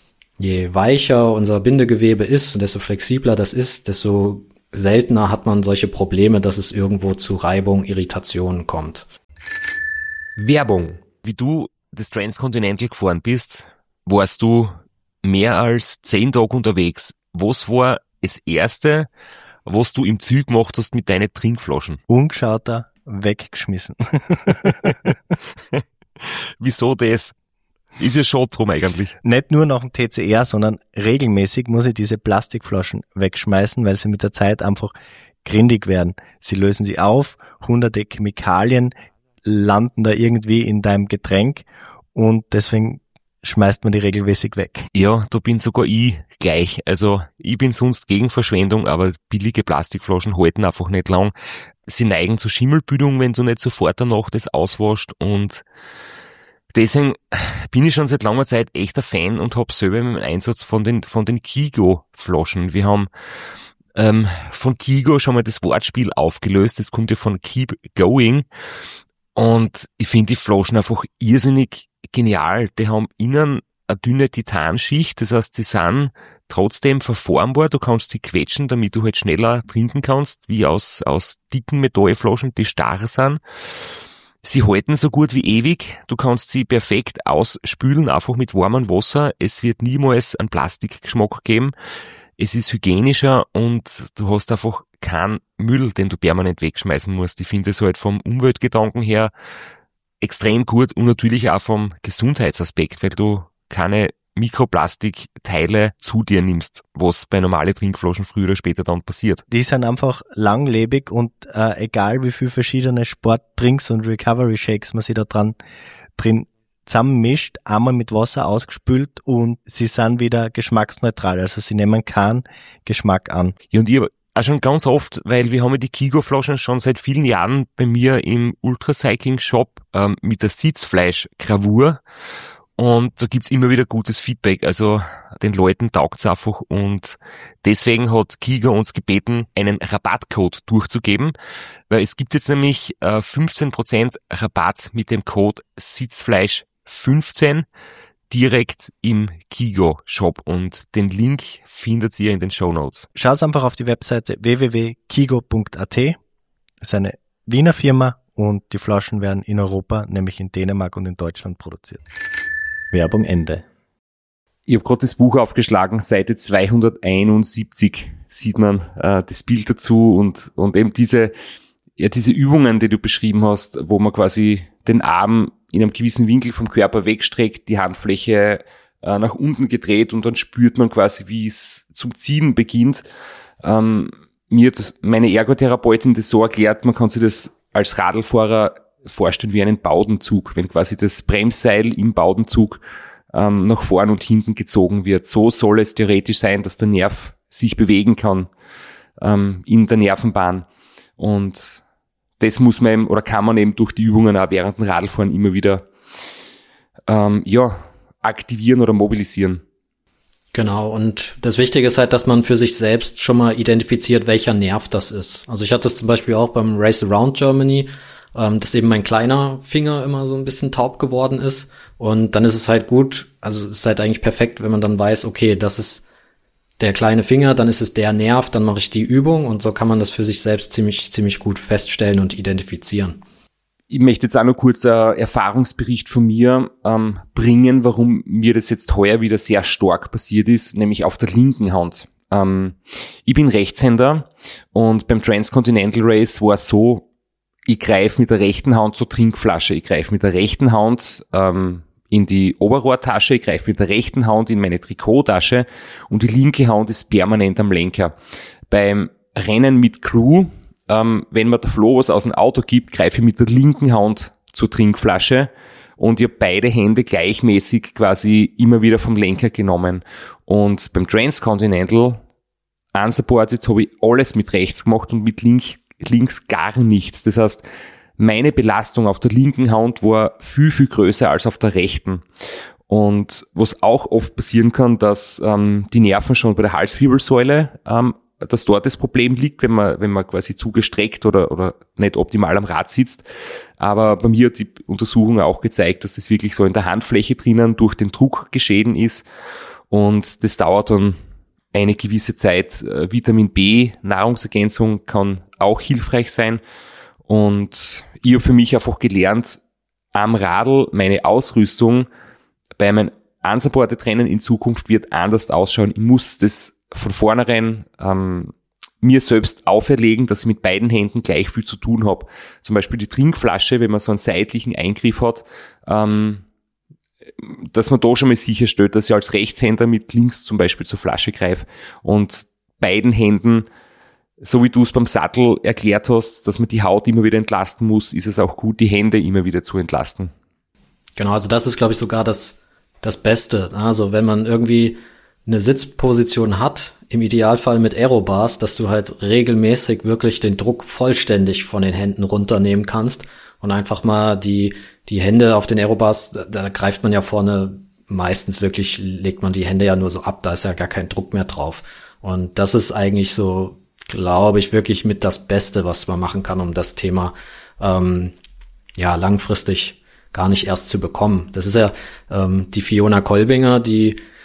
je weicher unser Bindegewebe ist und desto flexibler das ist, desto seltener hat man solche Probleme, dass es irgendwo zu Reibung, Irritationen kommt. Werbung. Wie du das Transcontinental gefahren bist, warst du mehr als zehn Tage unterwegs. Was war das Erste, was du im Ziel gemacht hast mit deinen Trinkflaschen? Ungeschauter, weggeschmissen. Wieso das? Ist ja schon drum eigentlich. Nicht nur nach dem T C R, sondern regelmäßig muss ich diese Plastikflaschen wegschmeißen, weil sie mit der Zeit einfach grindig werden. Sie lösen sich auf, hunderte Chemikalien landen da irgendwie in deinem Getränk und deswegen schmeißt man die regelmäßig weg. Ja, da bin sogar ich gleich. Also ich bin sonst gegen Verschwendung, aber billige Plastikflaschen halten einfach nicht lang. Sie neigen zu Schimmelbildung, wenn du nicht sofort danach das auswaschst und deswegen bin ich schon seit langer Zeit echter Fan und habe selber im Einsatz von den von den Kigo-Flaschen. Wir haben ähm, von Kigo schon mal das Wortspiel aufgelöst. Das kommt ja von Keep Going. Und ich finde die Flaschen einfach irrsinnig genial. Die haben innen eine dünne Titanschicht, das heißt, sie sind trotzdem verformbar. Du kannst sie quetschen, damit du halt schneller trinken kannst, wie aus, aus dicken Metallflaschen, die starr sind. Sie halten so gut wie ewig. Du kannst sie perfekt ausspülen, einfach mit warmem Wasser. Es wird niemals einen Plastikgeschmack geben. Es ist hygienischer und du hast einfach keinen Müll, den du permanent wegschmeißen musst. Ich finde es halt vom Umweltgedanken her extrem gut und natürlich auch vom Gesundheitsaspekt, weil du keine Mikroplastikteile zu dir nimmst, was bei normalen Trinkflaschen früher oder später dann passiert. Die sind einfach langlebig und äh, egal wie viel verschiedene Sportdrinks und Recovery Shakes man sich da dran drin zusammenmischt, einmal mit Wasser ausgespült und sie sind wieder geschmacksneutral, also sie nehmen keinen Geschmack an. Ja, und ich habe auch schon ganz oft, weil wir haben ja die Kigo-Flaschen schon seit vielen Jahren bei mir im Ultracycling-Shop ähm, mit der Sitzfleisch-Gravur. Und da gibt's immer wieder gutes Feedback, also den Leuten taugt's einfach und deswegen hat Kigo uns gebeten, einen Rabattcode durchzugeben, weil es gibt jetzt nämlich äh, fünfzehn Prozent Rabatt mit dem Code Sitzfleisch fünfzehn direkt im Kigo-Shop und den Link findet ihr in den Shownotes. Schaut einfach auf die Webseite w w w punkt kigo punkt a t. Das ist eine Wiener Firma und die Flaschen werden in Europa, nämlich in Dänemark und in Deutschland produziert. Werbung Ende. Ich habe gerade das Buch aufgeschlagen, Seite zweihunderteinundsiebzig sieht man äh, das Bild dazu und und eben diese ja diese Übungen, die du beschrieben hast, wo man quasi den Arm in einem gewissen Winkel vom Körper wegstreckt, die Handfläche äh, nach unten gedreht und dann spürt man quasi, wie es zum Ziehen beginnt. Ähm, mir hat das, meine Ergotherapeutin das so erklärt, man kann sich das als Radlfahrer vorstellen wie einen Baudenzug, wenn quasi das Bremsseil im Baudenzug ähm, nach vorn und hinten gezogen wird. So soll es theoretisch sein, dass der Nerv sich bewegen kann ähm, in der Nervenbahn. Und das muss man eben, oder kann man eben durch die Übungen auch während dem Radlfahren immer wieder ähm, ja, aktivieren oder mobilisieren. Genau, und das Wichtige ist halt, dass man für sich selbst schon mal identifiziert, welcher Nerv das ist. Also ich hatte es zum Beispiel auch beim Race Around Germany, ähm, dass eben mein kleiner Finger immer so ein bisschen taub geworden ist. Und dann ist es halt gut, also es ist halt eigentlich perfekt, wenn man dann weiß, okay, das ist der kleine Finger, dann ist es der Nerv, dann mache ich die Übung und so kann man das für sich selbst ziemlich, ziemlich gut feststellen und identifizieren. Ich möchte jetzt auch noch kurz einen Erfahrungsbericht von mir ähm, bringen, warum mir das jetzt heuer wieder sehr stark passiert ist, nämlich auf der linken Hand. Ähm, ich bin Rechtshänder und beim Transcontinental Race war es so, ich greife mit der rechten Hand zur Trinkflasche, ich greife mit der rechten Hand ähm, in die Oberrohrtasche, ich greife mit der rechten Hand in meine Trikottasche und die linke Hand ist permanent am Lenker. Beim Rennen mit Crew, ähm, wenn mir der Flo was aus dem Auto gibt, greife ich mit der linken Hand zur Trinkflasche und ich habe beide Hände gleichmäßig quasi immer wieder vom Lenker genommen. Und beim Transcontinental unsupported habe ich alles mit rechts gemacht und mit links, links gar nichts. Das heißt, meine Belastung auf der linken Hand war viel, viel größer als auf der rechten. Und was auch oft passieren kann, dass ähm, die Nerven schon bei der Halswirbelsäule, ähm, dass dort das Problem liegt, wenn man wenn man quasi zu gestreckt oder oder nicht optimal am Rad sitzt. Aber bei mir hat die Untersuchung auch gezeigt, dass das wirklich so in der Handfläche drinnen durch den Druck geschehen ist. Und das dauert dann eine gewisse Zeit. Äh, Vitamin B, Nahrungsergänzung kann auch hilfreich sein. Und ich habe für mich einfach gelernt, am Radl meine Ausrüstung bei meinem unsupported Rennen in Zukunft wird anders ausschauen. Ich muss das von vornherein ähm, mir selbst auferlegen, dass ich mit beiden Händen gleich viel zu tun habe. Zum Beispiel die Trinkflasche, wenn man so einen seitlichen Eingriff hat, ähm, dass man da schon mal sicherstellt, dass ich als Rechtshänder mit links zum Beispiel zur Flasche greife und beiden Händen, so wie du es beim Sattel erklärt hast, dass man die Haut immer wieder entlasten muss, ist es auch gut, die Hände immer wieder zu entlasten. Genau, also das ist, glaube ich, sogar das, das Beste. Also wenn man irgendwie eine Sitzposition hat, im Idealfall mit Aerobars, dass du halt regelmäßig wirklich den Druck vollständig von den Händen runternehmen kannst und einfach mal die, die Hände auf den Aerobars, da, da greift man ja vorne meistens wirklich, legt man die Hände ja nur so ab, da ist ja gar kein Druck mehr drauf. Und das ist eigentlich so, glaube ich, wirklich mit das Beste, was man machen kann, um das Thema ähm, ja langfristig gar nicht erst zu bekommen. Das ist ja ähm, die Fiona Kolbinger, die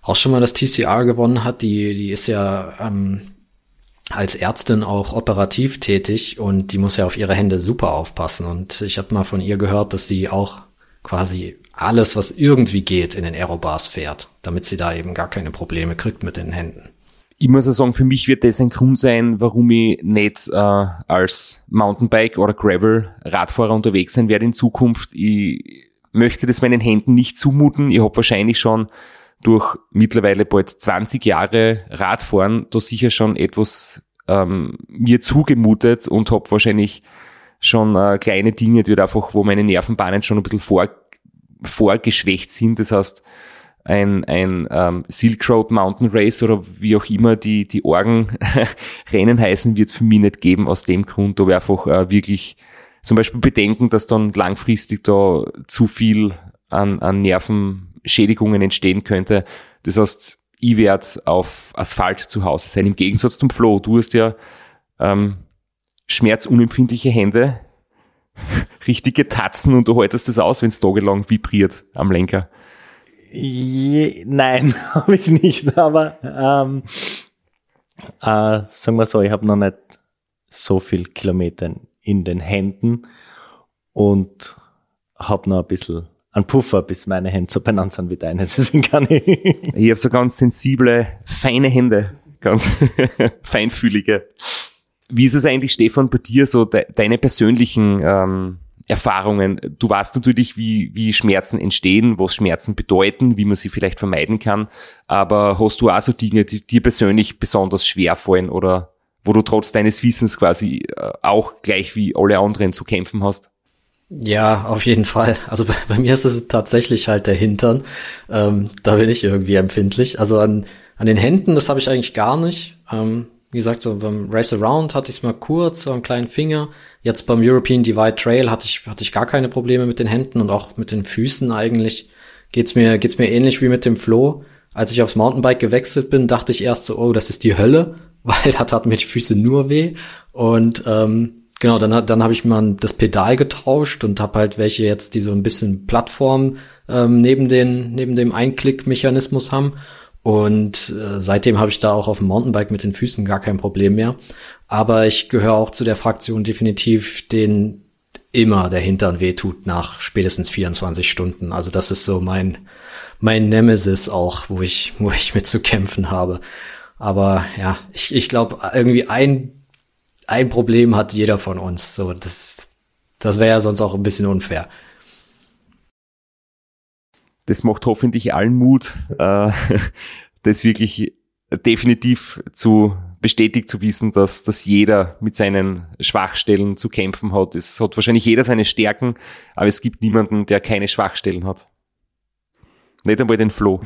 auch schon mal das T C R gewonnen hat. Die, die ist ja ähm, als Ärztin auch operativ tätig und die muss ja auf ihre Hände super aufpassen. Und ich habe mal von ihr gehört, dass sie auch quasi alles, was irgendwie geht, in den Aerobars fährt, damit sie da eben gar keine Probleme kriegt mit den Händen. Ich muss ja sagen, für mich wird das ein Grund sein, warum ich nicht äh, als Mountainbike- oder Gravel-Radfahrer unterwegs sein werde in Zukunft. Ich möchte das meinen Händen nicht zumuten. Ich habe wahrscheinlich schon durch mittlerweile bald zwanzig Jahre Radfahren da sicher schon etwas ähm, mir zugemutet und habe wahrscheinlich schon äh, kleine Dinge, die halt einfach, wo meine Nervenbahnen schon ein bisschen vor, vorgeschwächt sind. Das heißt, ein, ein ähm, Silk Road Mountain Race oder wie auch immer die, die Orgenrennen heißen, wird es für mich nicht geben aus dem Grund, da wir einfach äh, wirklich zum Beispiel bedenken, dass dann langfristig da zu viel an, an Nervenschädigungen entstehen könnte. Das heißt, ich werde auf Asphalt zu Hause sein. Im Gegensatz zum Flo, du hast ja ähm, schmerzunempfindliche Hände, richtige Tatzen und du haltest das aus, wenn es tagelang vibriert am Lenker. Je, nein, habe ich nicht, aber ähm, äh, sagen wir so, ich habe noch nicht so viel Kilometer in den Händen und habe noch ein bisschen einen Puffer, bis meine Hände so benannt sind wie deine, deswegen kann ich. Ich habe so ganz sensible, feine Hände, ganz feinfühlige. Wie ist es eigentlich, Stefan, bei dir so de- deine persönlichen ähm, Erfahrungen? Du weißt natürlich, wie, wie Schmerzen entstehen, was Schmerzen bedeuten, wie man sie vielleicht vermeiden kann, aber hast du auch so Dinge, die dir persönlich besonders schwer fallen oder wo du trotz deines Wissens quasi äh, auch gleich wie alle anderen zu kämpfen hast? Ja, auf jeden Fall. Also bei, bei mir ist es tatsächlich halt der Hintern. Ähm, da bin ich irgendwie empfindlich. Also an, an den Händen, das habe ich eigentlich gar nicht. Ähm, wie gesagt, so beim Race Around hatte ich es mal kurz, so einen kleinen Finger. Jetzt beim European Divide Trail hatte ich hatte ich gar keine Probleme mit den Händen und auch mit den Füßen eigentlich. Geht's mir geht's mir ähnlich wie mit dem Flo. Als ich aufs Mountainbike gewechselt bin, dachte ich erst so, oh, das ist die Hölle, weil da taten mir die Füße nur weh. Und ähm, Genau, dann, dann habe ich mal das Pedal getauscht und habe halt welche jetzt, die so ein bisschen Plattform ähm, neben den neben dem Einklick-Mechanismus haben. Und äh, seitdem habe ich da auch auf dem Mountainbike mit den Füßen gar kein Problem mehr. Aber ich gehöre auch zu der Fraktion definitiv, denen immer der Hintern wehtut nach spätestens vierundzwanzig Stunden. Also das ist so mein mein Nemesis auch, wo ich wo ich mit zu kämpfen habe. Aber ja, ich ich glaube irgendwie ein Ein Problem hat jeder von uns. So, das, das wäre ja sonst auch ein bisschen unfair. Das macht hoffentlich allen Mut, äh, das wirklich definitiv zu bestätigt zu wissen, dass, dass jeder mit seinen Schwachstellen zu kämpfen hat. Es hat wahrscheinlich jeder seine Stärken, aber es gibt niemanden, der keine Schwachstellen hat. Nicht einmal den Flo.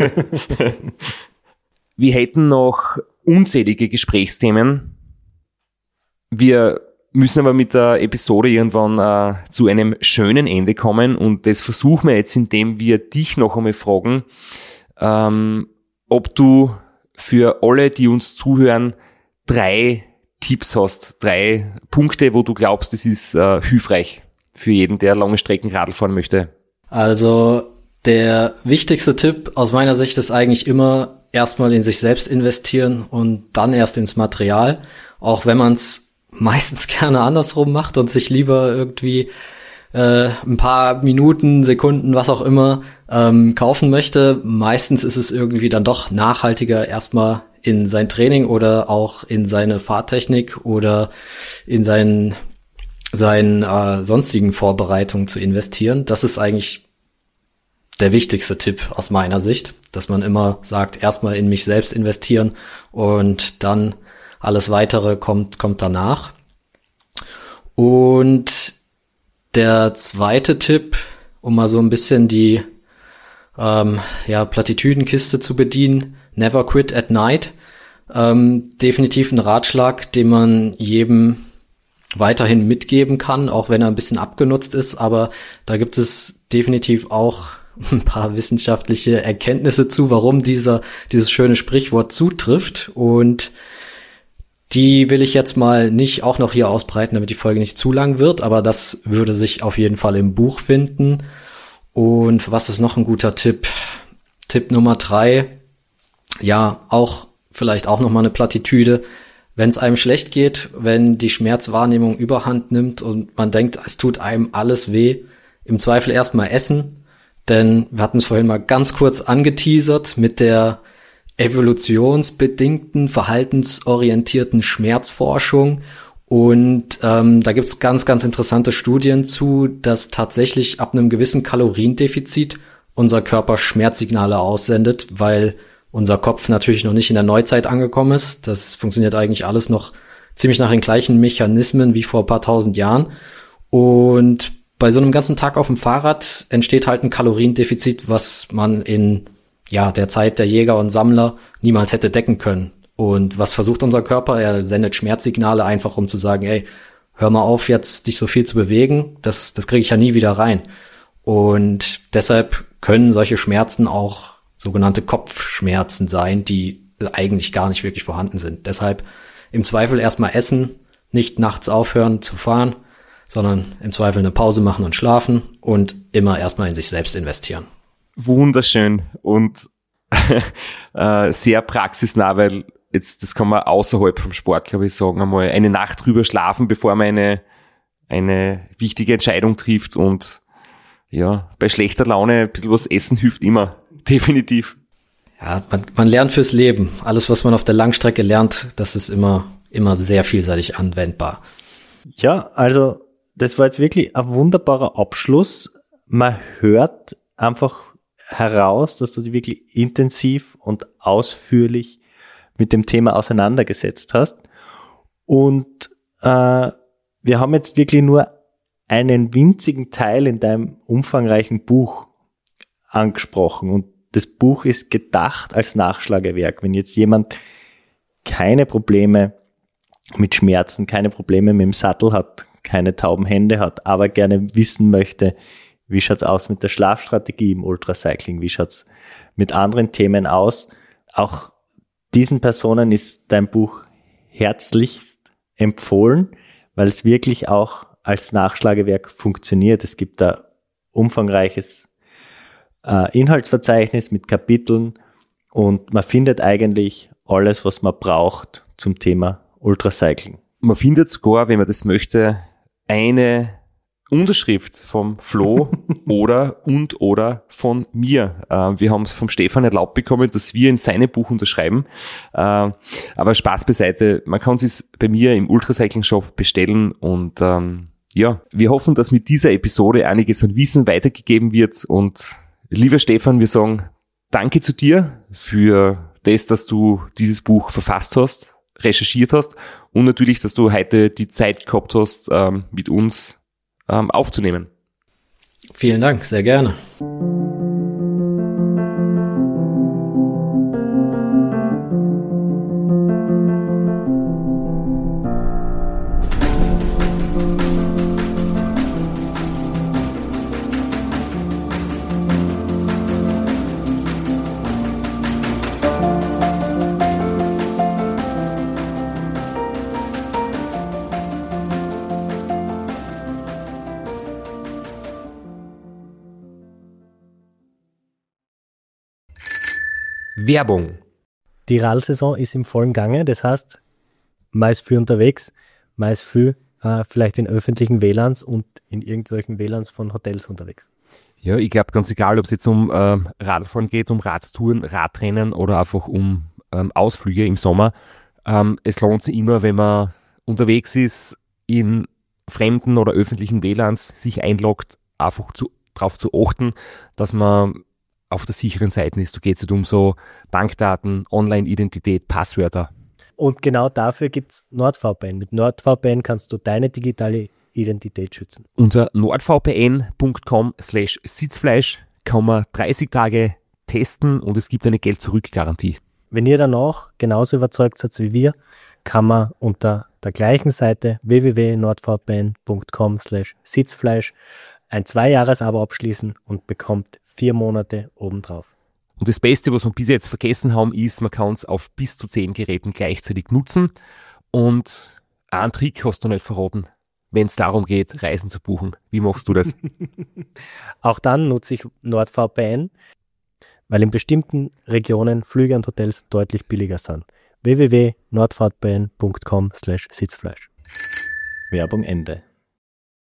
Wir hätten noch unzählige Gesprächsthemen. Wir müssen aber mit der Episode irgendwann äh, zu einem schönen Ende kommen und das versuchen wir jetzt, indem wir dich noch einmal fragen, ähm, ob du für alle, die uns zuhören, drei Tipps hast, drei Punkte, wo du glaubst, das ist äh, hilfreich für jeden, der lange Strecken Radl fahren möchte. Also der wichtigste Tipp aus meiner Sicht ist eigentlich immer erstmal in sich selbst investieren und dann erst ins Material, auch wenn man es meistens gerne andersrum macht und sich lieber irgendwie äh, ein paar Minuten, Sekunden, was auch immer ähm, kaufen möchte. Meistens ist es irgendwie dann doch nachhaltiger, erstmal in sein Training oder auch in seine Fahrtechnik oder in seinen, seinen äh, sonstigen Vorbereitungen zu investieren. Das ist eigentlich der wichtigste Tipp aus meiner Sicht, dass man immer sagt, erstmal in mich selbst investieren und dann alles Weitere kommt, kommt danach. Und der zweite Tipp, um mal so ein bisschen die ähm, ja, Plattitüdenkiste zu bedienen, never quit at night. Ähm, definitiv ein Ratschlag, den man jedem weiterhin mitgeben kann, auch wenn er ein bisschen abgenutzt ist. Aber da gibt es definitiv auch ein paar wissenschaftliche Erkenntnisse zu, warum dieser dieses schöne Sprichwort zutrifft. Und die will ich jetzt mal nicht auch noch hier ausbreiten, damit die Folge nicht zu lang wird, aber das würde sich auf jeden Fall im Buch finden. Und was ist noch ein guter Tipp? Tipp Nummer drei, Ja, auch vielleicht auch nochmal eine Plattitüde. Wenn es einem schlecht geht, wenn die Schmerzwahrnehmung überhand nimmt und man denkt, es tut einem alles weh, im Zweifel erstmal essen. Denn wir hatten es vorhin mal ganz kurz angeteasert mit der evolutionsbedingten, verhaltensorientierten Schmerzforschung. Und ähm, da gibt's ganz, ganz interessante Studien zu, dass tatsächlich ab einem gewissen Kaloriendefizit unser Körper Schmerzsignale aussendet, weil unser Kopf natürlich noch nicht in der Neuzeit angekommen ist. Das funktioniert eigentlich alles noch ziemlich nach den gleichen Mechanismen wie vor ein paar tausend Jahren. Und bei so einem ganzen Tag auf dem Fahrrad entsteht halt ein Kaloriendefizit, was man in ja der Zeit der Jäger und Sammler niemals hätte decken können. Und was versucht unser Körper? Er sendet Schmerzsignale einfach, um zu sagen, ey, hör mal auf, jetzt dich so viel zu bewegen. Das, das kriege ich ja nie wieder rein. Und deshalb können solche Schmerzen auch sogenannte Kopfschmerzen sein, die eigentlich gar nicht wirklich vorhanden sind. Deshalb im Zweifel erstmal essen, nicht nachts aufhören zu fahren, sondern im Zweifel eine Pause machen und schlafen und immer erstmal in sich selbst investieren. Wunderschön und äh, sehr praxisnah, weil jetzt, das kann man außerhalb vom Sport, glaube ich, sagen, einmal eine Nacht drüber schlafen, bevor man eine, eine wichtige Entscheidung trifft und ja, bei schlechter Laune ein bisschen was essen hilft immer, definitiv. Ja, man, man lernt fürs Leben. Alles, was man auf der Langstrecke lernt, das ist immer, immer sehr vielseitig anwendbar. Ja, also das war jetzt wirklich ein wunderbarer Abschluss. Man hört einfach heraus, dass du dich wirklich intensiv und ausführlich mit dem Thema auseinandergesetzt hast. Und äh, wir haben jetzt wirklich nur einen winzigen Teil in deinem umfangreichen Buch angesprochen. Und das Buch ist gedacht als Nachschlagewerk. Wenn jetzt jemand keine Probleme mit Schmerzen, keine Probleme mit dem Sattel hat, keine tauben Hände hat, aber gerne wissen möchte, wie schaut's aus mit der Schlafstrategie im Ultracycling, wie schaut's mit anderen Themen aus, auch diesen Personen ist dein Buch herzlichst empfohlen, weil es wirklich auch als Nachschlagewerk funktioniert. Es gibt da umfangreiches äh, Inhaltsverzeichnis mit Kapiteln und man findet eigentlich alles, was man braucht zum Thema Ultracycling. Man findet sogar, wenn man das möchte, eine Unterschrift vom Flo oder und oder von mir. Äh, wir haben es vom Stefan erlaubt bekommen, dass wir in seinem Buch unterschreiben. Äh, aber Spaß beiseite, man kann es bei mir im Ultracycling Shop bestellen und ähm, ja, wir hoffen, dass mit dieser Episode einiges an Wissen weitergegeben wird und lieber Stefan, wir sagen danke zu dir für das, dass du dieses Buch verfasst hast, recherchiert hast und natürlich, dass du heute die Zeit gehabt hast, ähm, mit uns ähm, aufzunehmen. Vielen Dank, sehr gerne. Werbung. Die Radlsaison ist im vollen Gange, das heißt, man ist viel unterwegs, man ist viel äh, vielleicht in öffentlichen W L A Ns und in irgendwelchen W L A Ns von Hotels unterwegs. Ja, ich glaube ganz egal, ob es jetzt um äh, Radfahren geht, um Radtouren, Radrennen oder einfach um ähm, Ausflüge im Sommer. Ähm, es lohnt sich immer, wenn man unterwegs ist, in fremden oder öffentlichen W L A Ns sich einloggt, einfach zu, darauf zu achten, dass man auf der sicheren Seite ist. Da geht es nicht um so Bankdaten, Online-Identität, Passwörter. Und genau dafür gibt es NordVPN. Mit NordVPN kannst du deine digitale Identität schützen. Unter nordvpn punkt com slash sitzfleisch kann man dreißig Tage testen und es gibt eine Geld-Zurück-Garantie. Wenn ihr danach genauso überzeugt seid wie wir, kann man unter der gleichen Seite w w w punkt nordvpn punkt com slash sitzfleisch ein Zwei-Jahres-Abo abschließen und bekommt vier Monate obendrauf. Und das Beste, was wir bis jetzt vergessen haben, ist, man kann es auf bis zu zehn Geräten gleichzeitig nutzen. Und einen Trick hast du nicht verraten, wenn es darum geht, Reisen zu buchen. Wie machst du das? Auch dann nutze ich NordVPN, weil in bestimmten Regionen Flüge und Hotels deutlich billiger sind. w w w punkt nordfahrtbahn punkt com slash sitzfleisch. Werbung Ende.